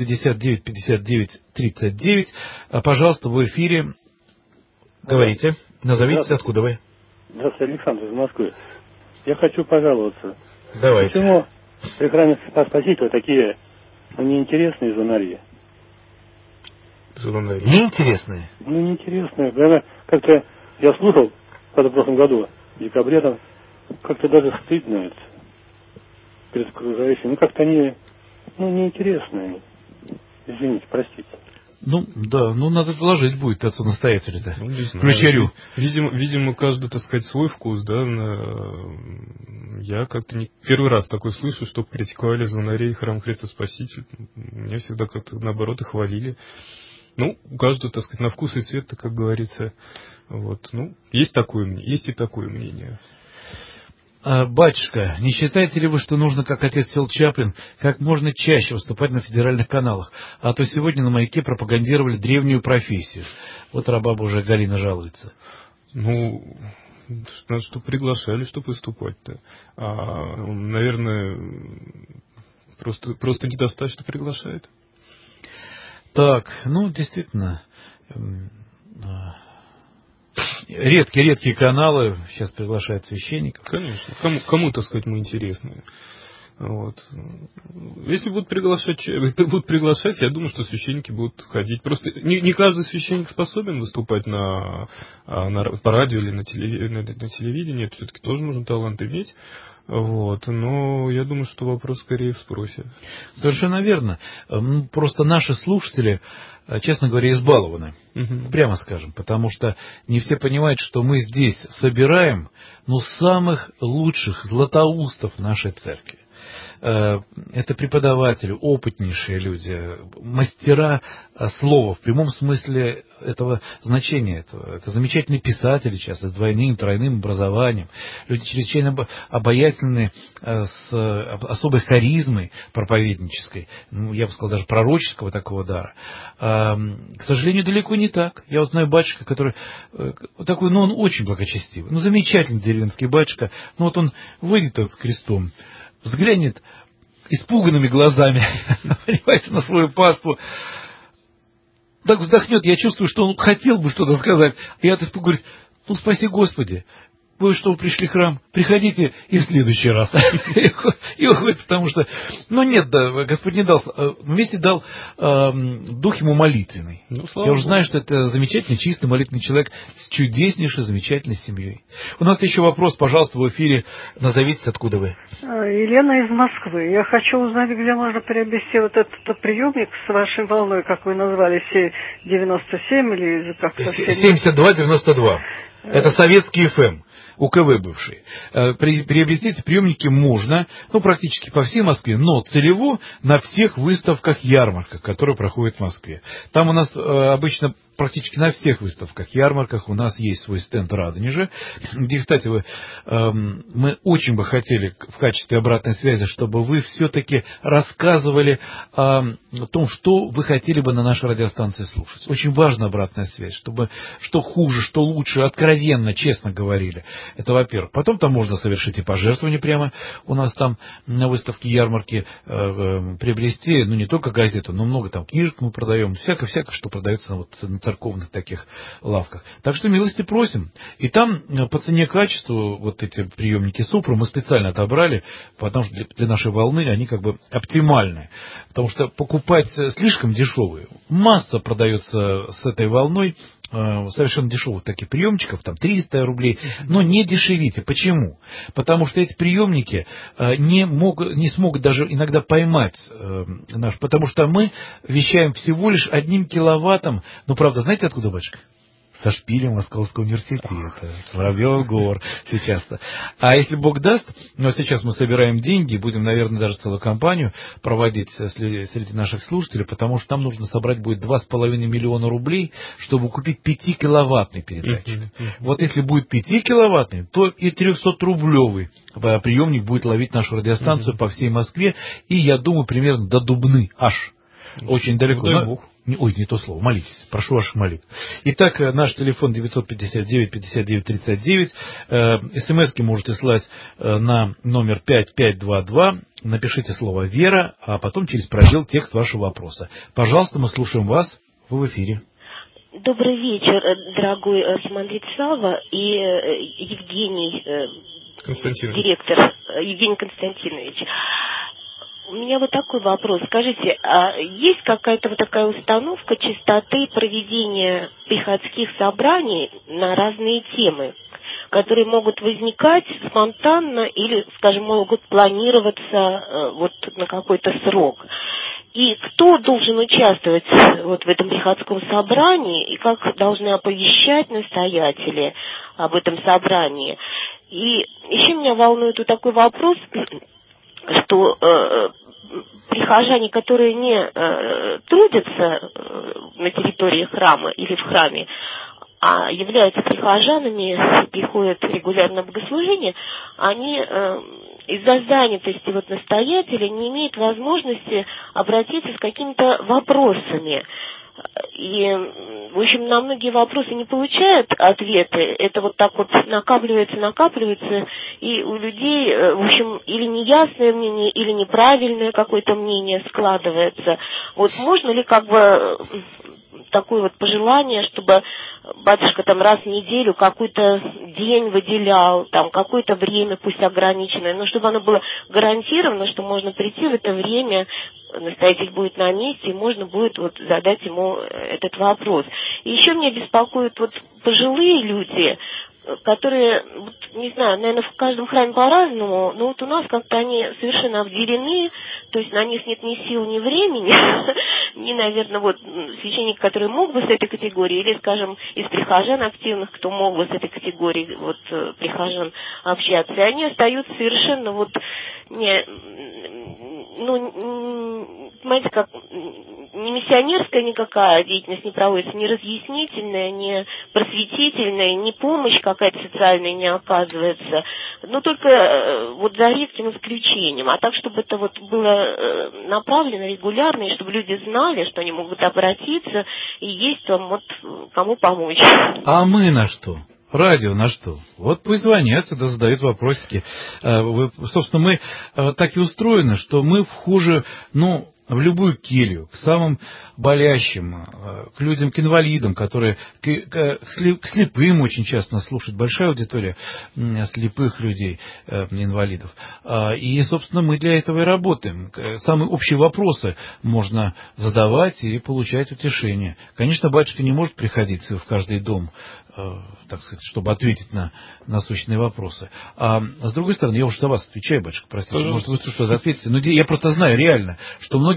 959-59-39. Пожалуйста, в эфире. Говорите, назовитесь, откуда вы. Здравствуйте, Александр из Москвы. Я хочу пожаловаться. Давайте. Почему при храме Спасителя такие неинтересные звонари? Неинтересные? Неинтересные. Наверное, как-то я слушал в прошлом году, в декабре, там, как-то даже стыдно это перед окружающими. Как-то они, неинтересные. Извините, простите. Надо доложить будет отцу-настоятелю-то. Ключарю. Видимо, каждый, так сказать, свой вкус, да. Я как-то не первый раз такой слышу, чтобы критиковали звонарей храм Христа Спасителя. Меня всегда как-то, наоборот, и хвалили. У каждого, так сказать, на вкус и цвет, как говорится. Вот. Есть и такое мнение. Батюшка, не считаете ли вы, что нужно, как отец Фил Чаплин, как можно чаще выступать на федеральных каналах? А то сегодня на «Маяке» пропагандировали древнюю профессию. Вот раба Божия Галина жалуется. Надо, чтобы приглашали, чтобы выступать-то. Наверное, просто недостаточно приглашает. Так, действительно... Редкие каналы сейчас приглашают священников. Конечно. Кому, так сказать, мы интересны. Вот. Если будут приглашать, я думаю, что священники будут ходить. Просто не каждый священник способен выступать по радио или на телевидении. Это все-таки тоже нужно талант иметь. Вот. Но я думаю, что вопрос скорее в спросе. Совершенно верно. Просто наши слушатели, честно говоря, избалованы. Прямо скажем. Потому что не все понимают, что мы здесь собираем самых лучших златоустов нашей церкви. Это преподаватели, опытнейшие люди, мастера слова в прямом смысле этого значения. Это замечательные писатели часто с двойным, тройным образованием. Люди чрезвычайно обаятельные, с особой харизмой проповеднической, я бы сказал, даже пророческого такого дара. К сожалению, далеко не так. Я знаю батюшка, который такой, он очень благочестивый, замечательный деревенский батюшка, он выйдет с крестом, взглянет испуганными глазами, понимаете, на свою паству, так вздохнет, я чувствую, что он хотел бы что-то сказать, и от испуга говорит, спаси Господи, вы что, пришли в храм, приходите и в следующий раз. И уходит, потому что, Господь не дал, вместе дал дух ему молитвенный. Я уже знаю, что это замечательный, чистый, молитвенный человек с чудеснейшей, замечательной семьей. У нас еще вопрос, пожалуйста, в эфире, назовитесь, откуда вы. Елена из Москвы. Я хочу узнать, где можно приобрести вот этот приемник с вашей волной, как вы назвали, 97 или как-то... 72-92. Это советский ФМ. УКВ бывший. Приобрести эти приемники можно, практически по всей Москве, но целево на всех выставках, ярмарках, которые проходят в Москве. Там у нас обычно практически на всех выставках, ярмарках у нас есть свой стенд Радонежа, где, кстати, мы очень бы хотели в качестве обратной связи, чтобы вы все-таки рассказывали о том, что вы хотели бы на нашей радиостанции слушать. Очень важна обратная связь, чтобы что хуже, что лучше, откровенно, честно говорили. Это во-первых. Потом там можно совершить и пожертвование прямо у нас там на выставке ярмарки, приобрести, не только газету, но много там книжек мы продаем, всякое, что продается на церковных таких лавках. Так что милости просим. И там по цене качеству вот эти приемники Супру мы специально отобрали, потому что для нашей волны они как бы оптимальны. Потому что покупать слишком дешевые. Масса продается с этой волной совершенно дешевых таких приемчиков, там 300 рублей, но не дешевите. Почему? Потому что эти приемники не смогут даже иногда поймать потому что мы вещаем всего лишь 1 киловаттом, правда, знаете откуда, батюшка? Со шпилем Московского университета, с Воробьевых гор сейчас-то. А если Бог даст, сейчас мы собираем деньги, будем, наверное, даже целую кампанию проводить среди наших слушателей, потому что там нужно собрать будет 2,5 миллиона рублей, чтобы купить 5-киловаттный передатчик. Вот если будет 5-киловаттный, то и 300-рублевый приемник будет ловить нашу радиостанцию по всей Москве, и, я думаю, примерно до Дубны аж. Очень далеко. Дай Бог. Ой, не то слово, молитесь, прошу ваших молитв. Итак, наш телефон 959-59-39, смс-ки можете слать на номер 5522, напишите слово «Вера», а потом через пробел текст вашего вопроса. Пожалуйста, мы слушаем вас, вы в эфире. Добрый вечер, дорогой Симандрит Савва и Евгений, директор, Евгений Константинович. У меня вот такой вопрос. Скажите, а есть какая-то вот такая установка частоты проведения приходских собраний на разные темы, которые могут возникать спонтанно или, скажем, могут планироваться вот на какой-то срок? И кто должен участвовать вот в этом приходском собрании, и как должны оповещать настоятели об этом собрании? И еще меня волнует вот такой вопрос, что прихожане, которые не трудятся на территории храма или в храме, а являются прихожанами, приходят регулярно в богослужение, они из-за занятости настоятеля не имеют возможности обратиться с какими-то вопросами. И, в общем, на многие вопросы не получают ответы. Это вот так вот накапливается, и у людей, в общем, или неясное мнение, или неправильное какое-то мнение складывается. Вот можно ли такое вот пожелание, чтобы батюшка там раз в неделю какой-то день выделял, там какое-то время, пусть ограниченное, но чтобы оно было гарантировано, что можно прийти в это время, настоятель будет на месте, и можно будет задать ему этот вопрос. И еще меня беспокоят пожилые люди, которые, не знаю, наверное, в каждом храме по-разному, но у нас как-то они совершенно обделены, то есть на них нет ни сил, ни времени, ни, наверное, священник, который мог бы с этой категории, или, скажем, из прихожан активных, кто мог бы с этой категорией прихожан общаться, и они остаются совершенно понимаете, как не миссионерская никакая деятельность не проводится, не разъяснительная, не просветительная, не помощь какая-то социальная не оказывается, но только за редким исключением. А так, чтобы это было направлено регулярно, и чтобы люди знали, что они могут обратиться, и есть там кому помочь. А мы на что? Радио на что? Вот пусть звонят, сюда задают вопросики. Собственно, мы так и устроены, что мы вхожи, в любую келью, к самым болящим, к людям, к инвалидам, которые, к слепым очень часто нас слушает большая аудитория слепых людей, инвалидов. И, собственно, мы для этого и работаем. Самые общие вопросы можно задавать и получать утешение. Конечно, батюшка не может приходить в каждый дом, так сказать, чтобы ответить на насущные вопросы. А с другой стороны, я уже за вас отвечаю, батюшка, простите, может, вы что-то ответите. Но я просто знаю реально, что многие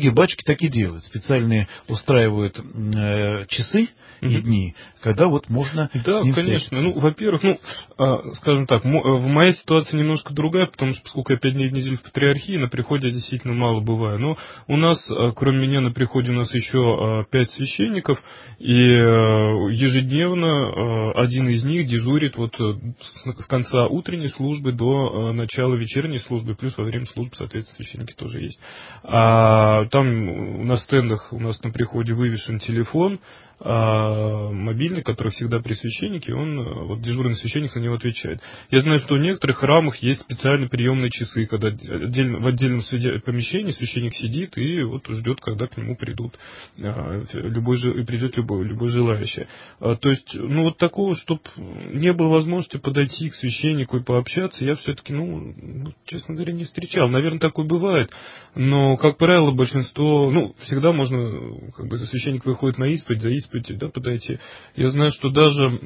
многие батюшки так и делают. Специальные устраивают часы и дни, когда вот можно... Да, конечно. Ну, во-первых, скажем так, моя ситуация немножко другая, потому что, поскольку я 5 дней в неделю в патриархии, на приходе я действительно мало бываю. Но у нас, кроме меня, на приходе у нас еще 5 священников, и ежедневно один из них дежурит вот с конца утренней службы до начала вечерней службы, плюс во время службы, соответственно, священники тоже есть. Там на стендах у нас на приходе вывешен телефон, мобильный, который всегда при священнике, вот дежурный священник на него отвечает. Я знаю, что в некоторых храмах есть специальные приемные часы, когда в отдельном помещении священник сидит и вот ждет, когда к нему придут придет любой желающий. То есть, вот такого, чтобы не было возможности подойти к священнику и пообщаться, я все-таки, честно говоря, не встречал. Наверное, такое бывает, но, как правило, большинство, всегда можно, за священник выходит на исповедь, за исповедь, подойти. Я знаю, что даже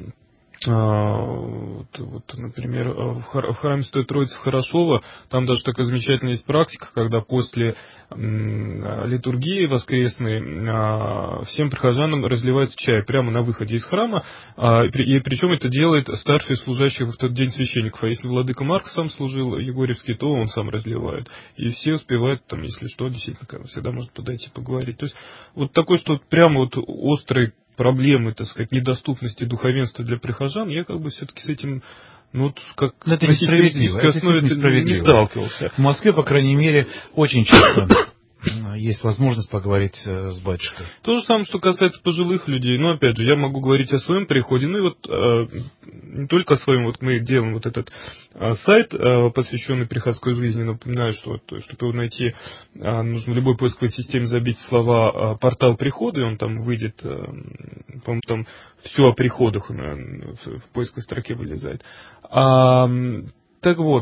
например, в храме Святой Троицы в Хорошово, там даже такая замечательная есть практика, когда после литургии воскресной всем прихожанам разливается чай прямо на выходе из храма, и причем это делает старший служащий в тот день священников. А если владыка Марк сам служил Егорьевский, то он сам разливает. И все успевают, если что, действительно, всегда может подойти поговорить. То есть вот такой, что прямо острый проблемы, так сказать, недоступности духовенства для прихожан, я все-таки с этим, как на систематической основе не сталкивался. В Москве, по крайней мере, очень часто есть возможность поговорить с батюшкой. То же самое, что касается пожилых людей. Но, опять же, я могу говорить о своем приходе. Не только о своем. Мы делаем этот сайт, посвященный приходской жизни. Напоминаю, что чтобы его найти, нужно в любой поисковой системе забить слова «портал прихода», и он там выйдет, по-моему, там все о приходах в поисковой строке вылезает. Так вот,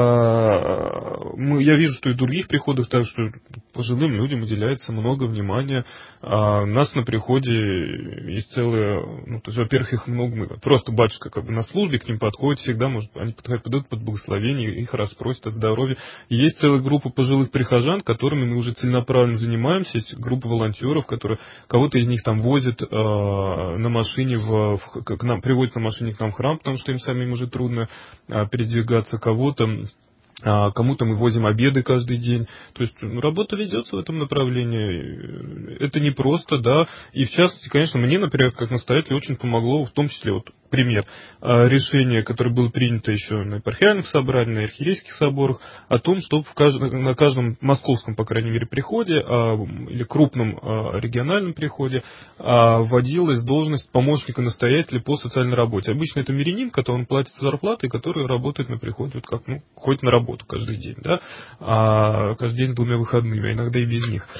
я вижу, что и в других приходах, так что пожилым людям уделяется много внимания. У нас на приходе есть целые, во-первых, их много, просто батюшка на службе к ним подходит, всегда они подойдут под благословение, их расспросят о здоровье. И есть целая группа пожилых прихожан, которыми мы уже целенаправленно занимаемся, есть группа волонтеров, которые кого-то из них там возят на машине, приводят на машине к нам в храм, потому что им самим уже трудно передвигаться. Кому-то мы возим обеды каждый день. То есть работа ведется в этом направлении. Это непросто, да. И в частности, конечно, мне, например, как настоятелю, очень помогло, в том числе, пример, решение, которое было принято еще на епархиальных собраниях, на архиерейских соборах, о том, чтобы на каждом московском, по крайней мере, приходе или крупном региональном приходе вводилась должность помощника настоятеля по социальной работе. Обычно это мирянин, которому платится зарплата и который работает на приходе, ходит на работу каждый день, да, каждый день с 2 выходными, а иногда и без них.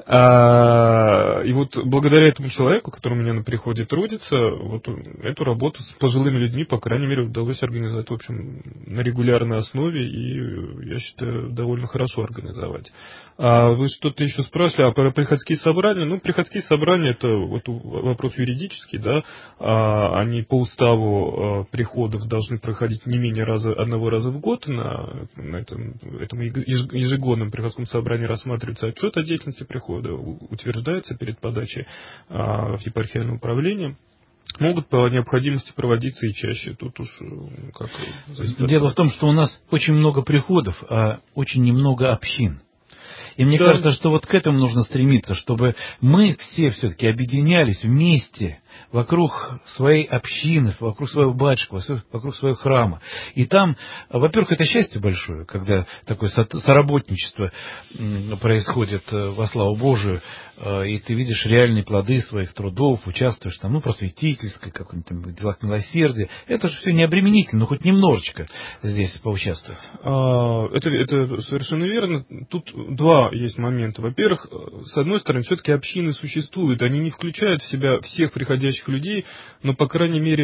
И благодаря этому человеку, который у меня на приходе трудится, эту работу с пожилыми людьми, по крайней мере, удалось организовать, в общем, на регулярной основе, и, я считаю, довольно хорошо организовать. Вы что-то еще спрашивали про приходские собрания? Приходские собрания — это вопрос юридический, да, они по уставу приходов должны проходить не менее одного раза в год. На этом ежегодном приходском собрании рассматривается отчет о деятельности прихода, утверждается перед подачей в епархиальное управление. Могут по необходимости проводиться и чаще. Тут уж Дело в том, что у нас очень много приходов, а очень немного общин. И мне кажется, что к этому нужно стремиться, чтобы мы все-таки объединялись вместе вокруг своей общины, вокруг своего батюшки, вокруг своего храма. И там, во-первых, это счастье большое, когда такое соработничество происходит во славу Божию, и ты видишь реальные плоды своих трудов, участвуешь там, просветительской, какой-нибудь делах милосердия. Это же все не обременительно, но хоть немножечко здесь поучаствовать. Это совершенно верно. Тут два есть момента. Во-первых, с одной стороны, все-таки общины существуют, они не включают в себя всех приходящих людей, но, по крайней мере,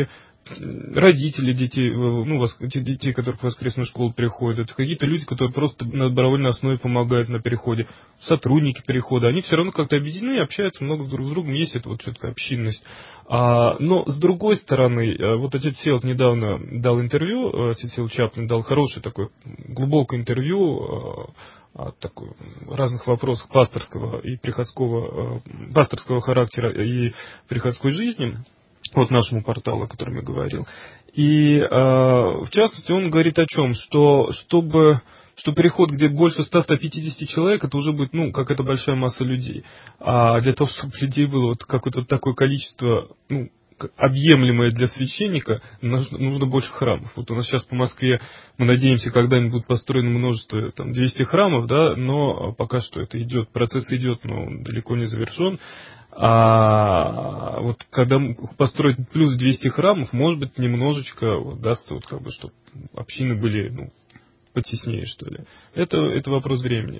родители детей, детей, которые в воскресную школу приходят, какие-то люди, которые просто на добровольной основе помогают на переходе, сотрудники перехода, они все равно как-то объединены, общаются много друг с другом, есть эта вот все-таки общинность. Но с другой стороны, вот отец Всеволод недавно дал интервью, отец Всеволод Чаплин дал хорошее такое глубокое интервью о разных вопросах пасторского и приходского, пасторского характера и приходской жизни, вот нашему порталу, о котором я говорил. И в частности он говорит о чем, что переход, где больше 100-150 человек, это уже будет, какая-то большая масса людей. А для того, чтобы людей было вот какое-то такое количество, объемлемое для священника, нужно больше храмов. Вот у нас сейчас по Москве, мы надеемся, когда-нибудь будет построено множество, 200 храмов, да, но пока что это идет, процесс идет, но он далеко не завершен. А вот когда построить плюс 200 храмов, может быть, немножечко удастся, чтобы общины были, потеснее, что ли. Это вопрос времени.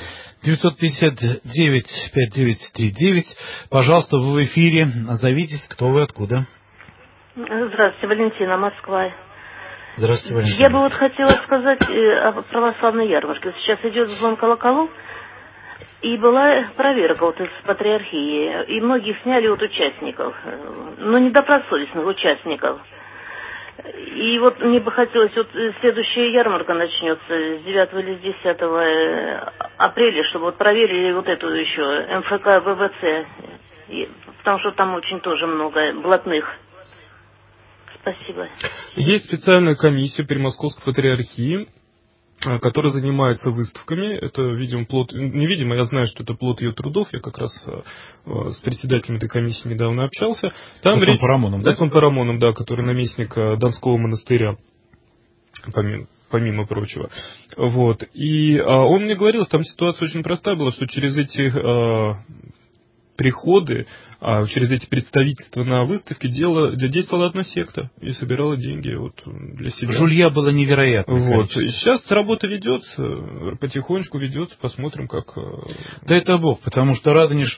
959-5939. Пожалуйста, вы в эфире. Назовитесь, кто вы, откуда. Здравствуйте, Валентина, Москва. Здравствуйте, Валентина. Я бы хотела сказать о православной ярмарке. Сейчас идет звон колоколов, и была проверка из патриархии, и многих сняли участников, недобросовестных участников. И мне бы хотелось, следующая ярмарка начнется с 9 или с 10 апреля, чтобы проверили эту еще МФК, ВВЦ, потому что там очень тоже много блатных. Спасибо. Есть специальная комиссия при Московской патриархии, которая занимается выставками. Это, видимо, плод... Невидимо, я знаю, что это плод ее трудов. Я как раз с председателем этой комиссии недавно общался. Там речь... Парамоном, да? Парамоном, да, который наместник Донского монастыря, помимо прочего. И он мне говорил, там ситуация очень простая была, что через эти приходы, через эти представительства на выставке действовала одна секта и собирала деньги для себя. Жулья было невероятно. И сейчас работа ведется, потихонечку ведется, посмотрим, как... Да это Бог, потому что Радонеж,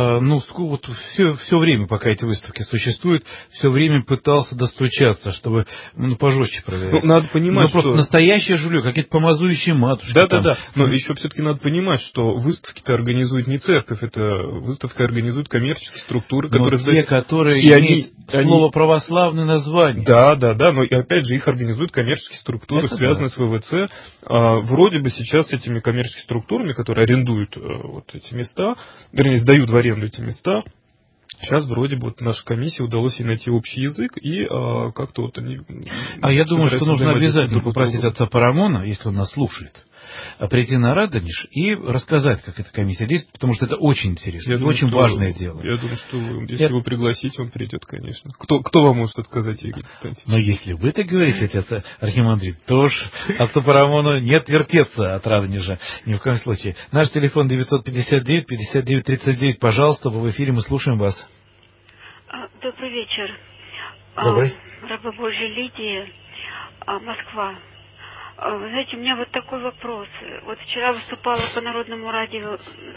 все время, пока эти выставки существуют, все время пытался достучаться, чтобы пожестче проверять. Надо понимать, просто настоящее жулье, какие-то помазующие матушки. Да. Но еще все-таки надо понимать, что выставки-то организует не церковь, это выставка организует коммерческие структуры, которые имеют слово православное название. Да, но и опять же их организуют коммерческие структуры, связанные с ВВЦ. Вроде бы сейчас этими коммерческими структурами, которые арендуют эти места, вернее, сдают в аренду эти места, сейчас вроде бы нашей комиссии удалось ей найти общий язык, и как-то они... я думаю, что нужно обязательно попросить отца Парамона, если он нас слушает, прийти на Радонеж и рассказать, как эта комиссия действует, потому что это очень интересно, очень важное дело. Я думаю, что если его пригласите, он придет, конечно. Кто вам может сказать, Игорь Константинович? Но если вы так говорите, отец архимандрит, то уж отцу Парамону не отвертеться от Радонежа ни в коем случае. Наш телефон 959-59-39, пожалуйста, вы в эфире, мы слушаем вас. Добрый вечер. Добрый. Раба Божья Лидия, Москва. Вы знаете, у меня такой вопрос. Вчера выступала по народному радио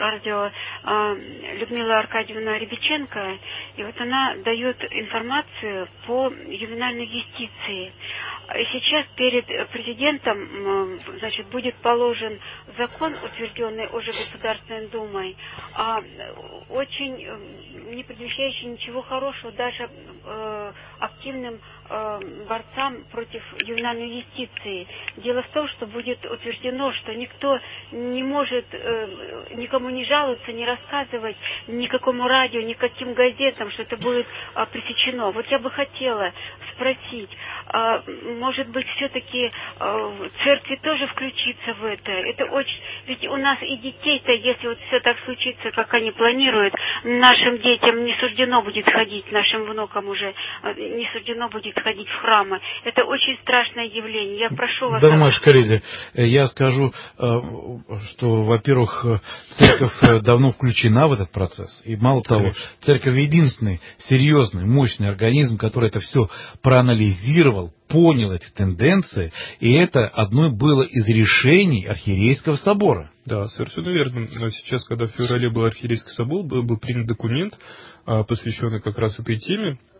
Людмила Аркадьевна Рябиченко, и она дает информацию по ювенальной юстиции. И сейчас перед президентом, будет положен закон, утвержденный уже Государственной Думой, очень не предвещающий ничего хорошего даже активным борцам против ювенальной юстиции. Дело в том, что будет утверждено, что никто не может никому не жаловаться, не рассказывать никакому радио, никаким газетам, что это будет пресечено. Я бы хотела спросить, может быть, все-таки церкви тоже включиться в это? Это очень... Ведь у нас и детей-то, если все так случится, как они планируют, нашим детям не суждено будет ходить, нашим внукам уже не суждено будет ходить в храмы. Это очень страшное явление. Я прошу вас... Дармаш Кариди, я скажу, что, во-первых, церковь давно включена в этот процесс. И мало того, церковь единственный серьезный, мощный организм, который это все проанализировал, понял эти тенденции, и это одно было из решений Архиерейского собора. Да, совершенно верно. Но сейчас, когда в феврале был Архиерейский собор, был принят документ, посвященный как раз этой теме,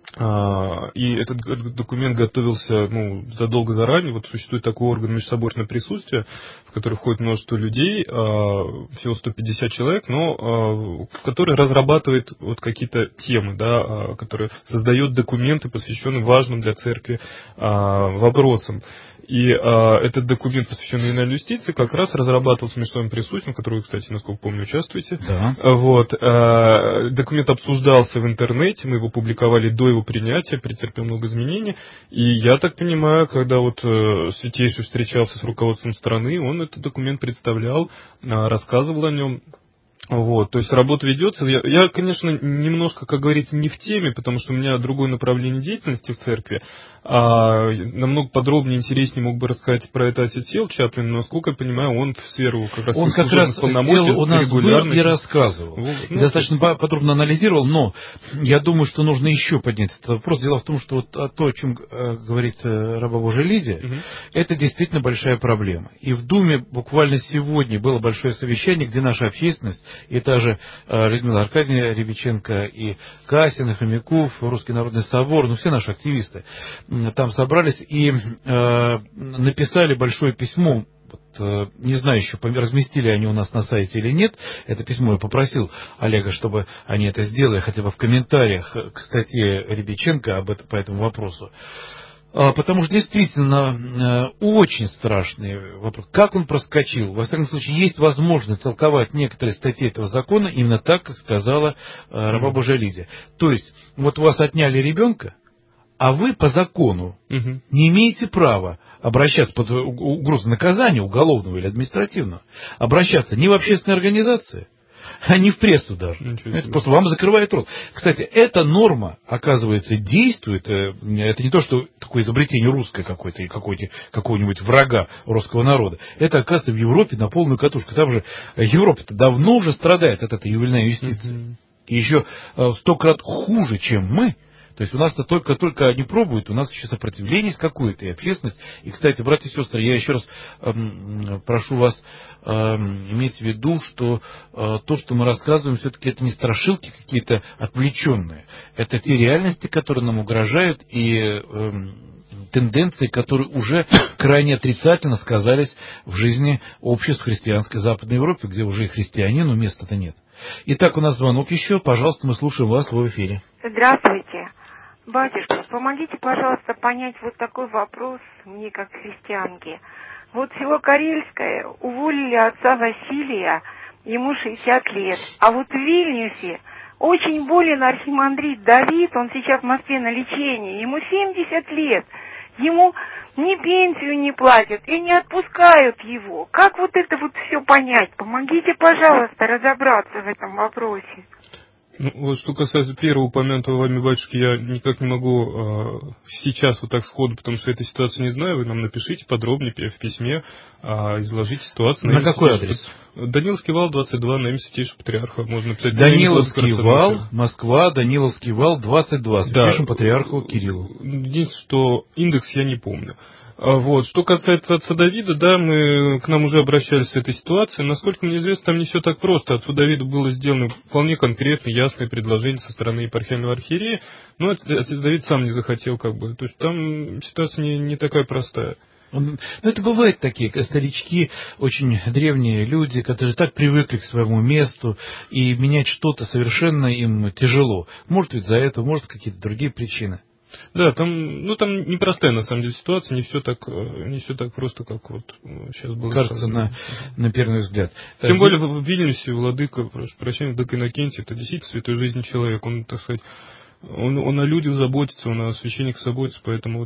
И этот документ готовился задолго заранее. Вот существует такой орган межсоборное присутствие, в который входит множество людей, всего 150 человек, но который разрабатывает вот какие-то темы, да, который создает документы, посвященные важным для церкви вопросам. И этот документ, посвященный ювенальной юстиции, как раз разрабатывался межсоборным присутствием, в котором вы, кстати, насколько помню, участвуете. Да. Вот. Документ обсуждался в интернете, мы его публиковали до его принятия, претерпел много изменений. И я так понимаю, когда вот Святейший встречался с руководством страны, он этот документ представлял, рассказывал о нем. Вот, то есть работа ведется. Я, конечно, немножко, как говорится, не в теме, потому что у меня другое направление деятельности в церкви. Намного подробнее, интереснее мог бы рассказать про это отец Сил Чаплин, но, насколько я понимаю, он в сферу как раз полномочий у нас был и рассказывал. И достаточно подробно анализировал, но я думаю, что нужно еще поднять этот вопрос. Дело в том, что вот то, о чем говорит раба Божия Лидия, это действительно большая проблема. И в Думе буквально сегодня было большое совещание, где наша общественность, и та же Людмила Аркадьевна Рябиченко, и Касин, и Хомяков, Русский народный собор, все наши активисты там собрались и написали большое письмо. Не знаю еще, разместили они у нас на сайте или нет. Это письмо я попросил Олега, чтобы они это сделали, хотя бы в комментариях к статье Рябиченко по этому вопросу. Потому что действительно очень страшный вопрос. Как он проскочил? Во всяком случае, есть возможность толковать некоторые статьи этого закона именно так, как сказала раба Божия Лидия. То есть, вот у вас отняли ребенка, а вы по закону не имеете права обращаться под угрозой наказания, уголовного или административного, обращаться ни в общественные организации, а не в прессу даже. Это просто вам закрывает рот. Кстати, эта норма, оказывается, действует. Это не то, что такое изобретение русское какое-то, или какого-нибудь врага русского народа. Это, оказывается, в Европе на полную катушку. Там же Европа-то давно уже страдает от этой ювенальной юстиции. И еще 100-крат хуже, чем мы. То есть у нас-то только они пробуют, у нас еще сопротивление есть какое-то, и общественность. И, кстати, братья и сестры, я еще раз прошу вас иметь в виду, что то, что мы рассказываем, все-таки это не страшилки какие-то отвлеченные. Это те реальности, которые нам угрожают, и тенденции, которые уже крайне отрицательно сказались в жизни обществ христианской Западной Европе, где уже и христианину места-то нет. Итак, у нас звонок еще. Пожалуйста, мы слушаем вас в эфире. Здравствуйте. Батюшка, помогите, пожалуйста, понять вот такой вопрос мне, как христианке. Вот село Карельское уволили отца Василия, ему 60 лет. А вот в Вильнюсе очень болен архимандрит Давид, он сейчас в Москве на лечении, ему 70 лет. Ему ни пенсию не платят и не отпускают его. Как вот это вот все понять? Помогите, пожалуйста, разобраться в этом вопросе. Вот что касается первого упомянутого вами, батюшки, я никак не могу сейчас вот так сходу, потому что этой ситуации не знаю. Вы нам напишите подробнее в письме, изложите ситуацию. На какой адрес? Даниловский вал, 22, на имя Святейшего Патриарха. Можно написать. Даниловский вал, Москва, Даниловский вал, 22. Пишем Патриарху Кириллу. Единственное, что индекс я не помню. Вот. Что касается отца Давида, да, к нам уже обращались с этой ситуацией. Насколько мне известно, там не все так просто. Отцу Давиду было сделано вполне конкретное, ясное предложение со стороны епархиального архиерея, но отец Давид сам не захотел, То есть там ситуация не такая простая. Это бывают такие старички, очень древние люди, которые так привыкли к своему месту, и менять что-то совершенно им тяжело. Может ведь за это, может какие-то другие причины. Да, там непростая на самом деле ситуация, не все так просто, как вот сейчас было. Кажется, на первый взгляд. Тем более в Вильнюсе владыка, прошу прощения, владыка Иннокентий, это действительно святой жизни человек, он, так сказать, он о людях заботится, он о священниках заботится, поэтому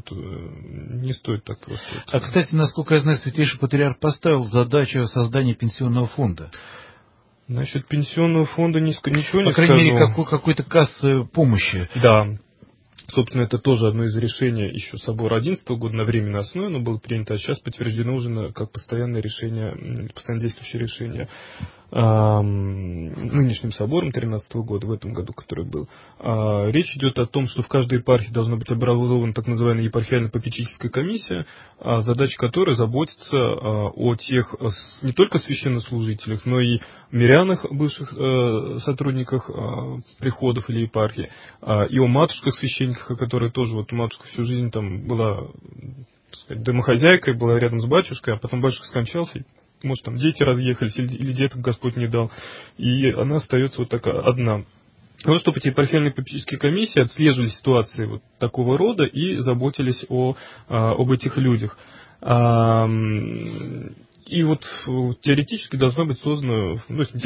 не стоит так просто. Кстати, насколько я знаю, Святейший Патриарх поставил задачу создания пенсионного фонда. Насчет пенсионного фонда ничего не скажу. По крайней мере, какой-то кассы помощи. Да. Собственно, это тоже одно из решений еще собора 2011 года на временной основе, оно было принято, а сейчас подтверждено уже как постоянное решение, постоянно действующее решение. нынешним собором 13 года, в этом году, который был. Речь идет о том, что в каждой епархии должна быть образована так называемая епархиально-попечительская комиссия, задача которой заботится о тех не только священнослужителях, но и мирянах, бывших сотрудниках приходов или епархии, и о матушках-священниках, которые тоже, вот матушка всю жизнь там была, так сказать, домохозяйкой, была рядом с батюшкой, а потом батюшка скончался, может, там дети разъехались, или деток Господь не дал, и она остается вот такая одна. Вот чтобы эти епархиальные попечительские комиссии отслеживали ситуации вот такого рода и заботились об этих людях. И вот теоретически должна быть создана,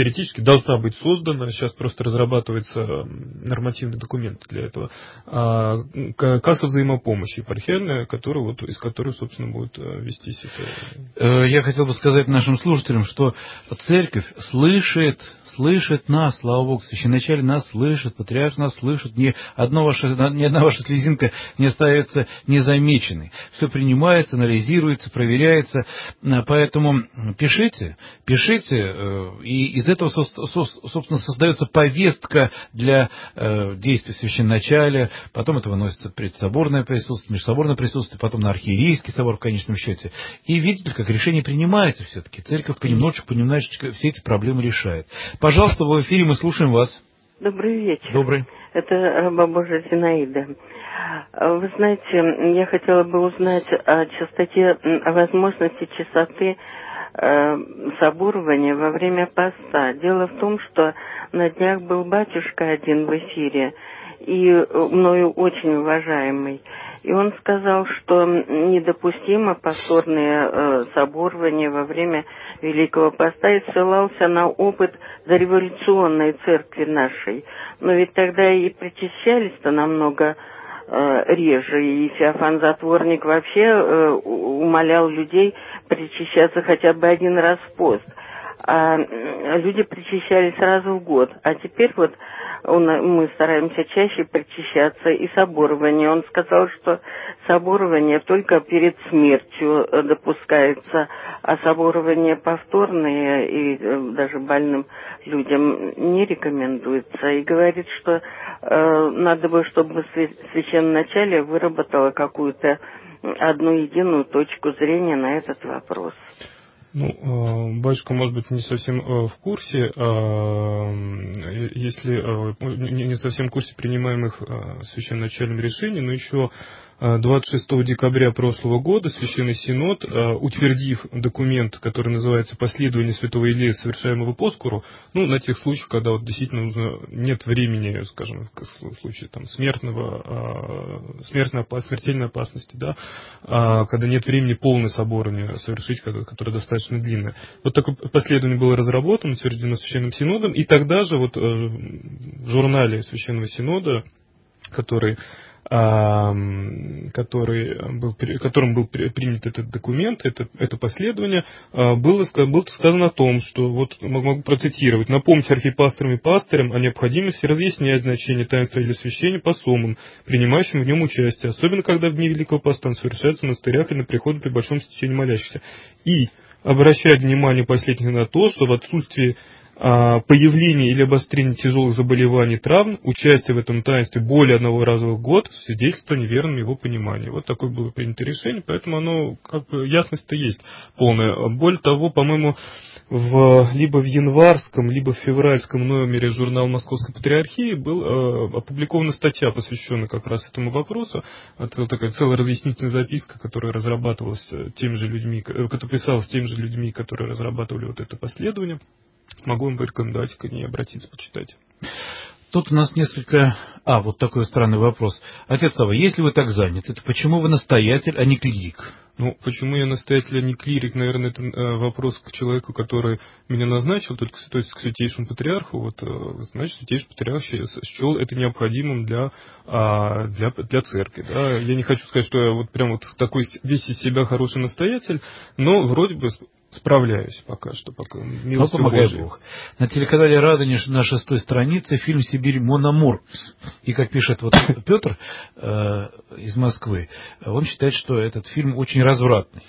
сейчас просто разрабатывается нормативный документ для этого, касса взаимопомощи епархиальная, из которой, собственно, будет вестись это. Я хотел бы сказать нашим слушателям, что церковь слышит нас, слава Богу, священноначалие нас слышит, патриарх нас слышит, ни одна ваша слезинка не остается незамеченной. Все принимается, анализируется, проверяется, поэтому пишите, и из этого, собственно, создается повестка для действий священноначалия, потом это выносится предсоборное присутствие, межсоборное присутствие, потом на архиерейский собор в конечном счете. И видите, как решение принимается все-таки. Церковь понемножечку все эти проблемы решает. Пожалуйста, в эфире мы слушаем вас. Добрый вечер. Добрый. Это раба Божия Зинаида. Вы знаете, я хотела бы узнать о частоте, о возможности частоты соборования во время поста. Дело в том, что на днях был батюшка один в эфире, и мною очень уважаемый. И он сказал, что недопустимо повторное соборование во время Великого Поста, и ссылался на опыт дореволюционной церкви нашей. Но ведь тогда и причащались-то намного реже, и Феофан Затворник вообще умолял людей причащаться хотя бы один раз в пост. А люди причащались раз в год. А теперь вот мы стараемся чаще причащаться, и соборование. Он сказал, что соборование только перед смертью допускается, а соборование повторное и даже больным людям не рекомендуется. И говорит, что надо бы, чтобы священноначалие выработало какую-то одну единую точку зрения на этот вопрос. Батюшка, может быть, не совсем в курсе, не совсем в курсе принимаемых священноначальным решений, но еще 26 декабря прошлого года Священный Синод, утвердив документ, который называется «Последование святого Илея, совершаемого по скору», на тех случаях, когда вот действительно нет времени, скажем, в случае там, смертельной опасности, да, когда нет времени полное соборование совершить, которое достаточно длинное. Вот такое последование было разработано, утверждено Священным Синодом, и тогда же вот в журнале Священного Синода, которым был принят этот документ, это последование, было сказано о том, что, вот могу процитировать: «Напомнить архипасторам и пастырям о необходимости разъяснять значение таинства или священия посомам, принимающим в нем участие, особенно когда в дни Великого Поста совершается в монастырях или на приходе при большом стечении молящихся, и обращать внимание последних на то, что в отсутствии появления или обострения тяжелых заболеваний, травм, участие в этом таинстве более одного раза в год свидетельство о неверном его понимании». Вот такое было принято решение, поэтому оно, ясность-то есть полная. Более того, по-моему, либо в январском, либо в февральском номере журнала Московской Патриархии была опубликована статья, посвященная как раз этому вопросу. Это такая целая разъяснительная записка, которая разрабатывалась теми же людьми, которая писалась теми же людьми, которые разрабатывали вот это последование. Могу вам порекомендовать к ней обратиться, почитать. Тут у нас вот такой странный вопрос. Отец Савва, если вы так заняты, то почему вы настоятель, а не клирик? Почему я настоятель, а не клирик? Наверное, это вопрос к человеку, который меня назначил, то есть к святейшему патриарху. Значит, святейший патриарх счел это необходимым для церкви. Да? Я не хочу сказать, что я такой весь из себя хороший настоятель, но вроде бы справляюсь пока что, милостью Божией. Бог. На телеканале «Радонеж» на 6-й странице фильм «Сибирь Мон Амур». И, как пишет Петр из Москвы, он считает, что этот фильм очень развратный.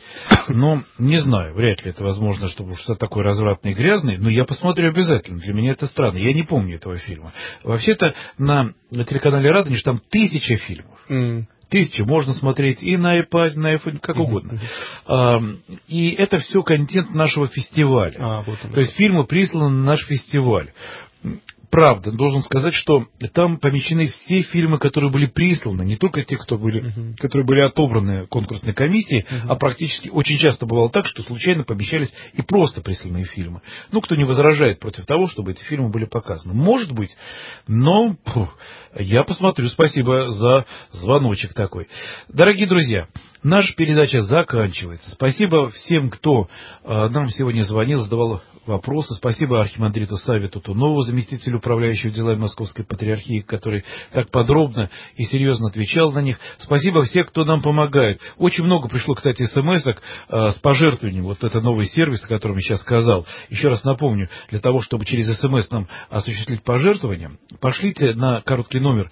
Но не знаю, вряд ли это возможно, чтобы что-то такое развратное и грязное, но я посмотрю обязательно. Для меня это странно. Я не помню этого фильма. Вообще-то на телеканале «Радонеж» там 1000 фильмов. 1000 можно смотреть и на iPad, на iPhone, как угодно. И это все контент нашего фестиваля. То есть фильмы присланы на наш фестиваль. Правда, должен сказать, что там помещены все фильмы, которые были присланы, не только те, которые были отобраны конкурсной комиссией, а практически очень часто бывало так, что случайно помещались и просто присланные фильмы. Ну, кто не возражает против того, чтобы эти фильмы были показаны. Может быть, но я посмотрю. Спасибо за звоночек такой. Дорогие друзья, наша передача заканчивается. Спасибо всем, кто нам сегодня звонил, задавал вопросы. Спасибо архимандриту Савве Тутунову, заместителю управляющего делами Московской Патриархии, который так подробно и серьезно отвечал на них. Спасибо всем, кто нам помогает. Очень много пришло, кстати, смс-ок с пожертвованием. Вот это новый сервис, о котором я сейчас сказал. Еще раз напомню, для того, чтобы через смс нам осуществить пожертвование, пошлите на короткий номер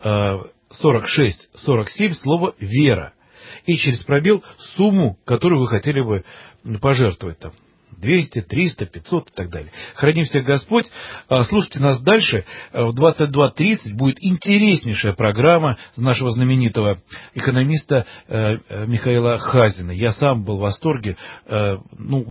4647 слово «Вера». И через пробел сумму, которую вы хотели бы пожертвовать там. 200, 300, 500 и так далее. Храни всех Господь. Слушайте нас дальше. В 22:30 будет интереснейшая программа нашего знаменитого экономиста Михаила Хазина. Я сам был в восторге.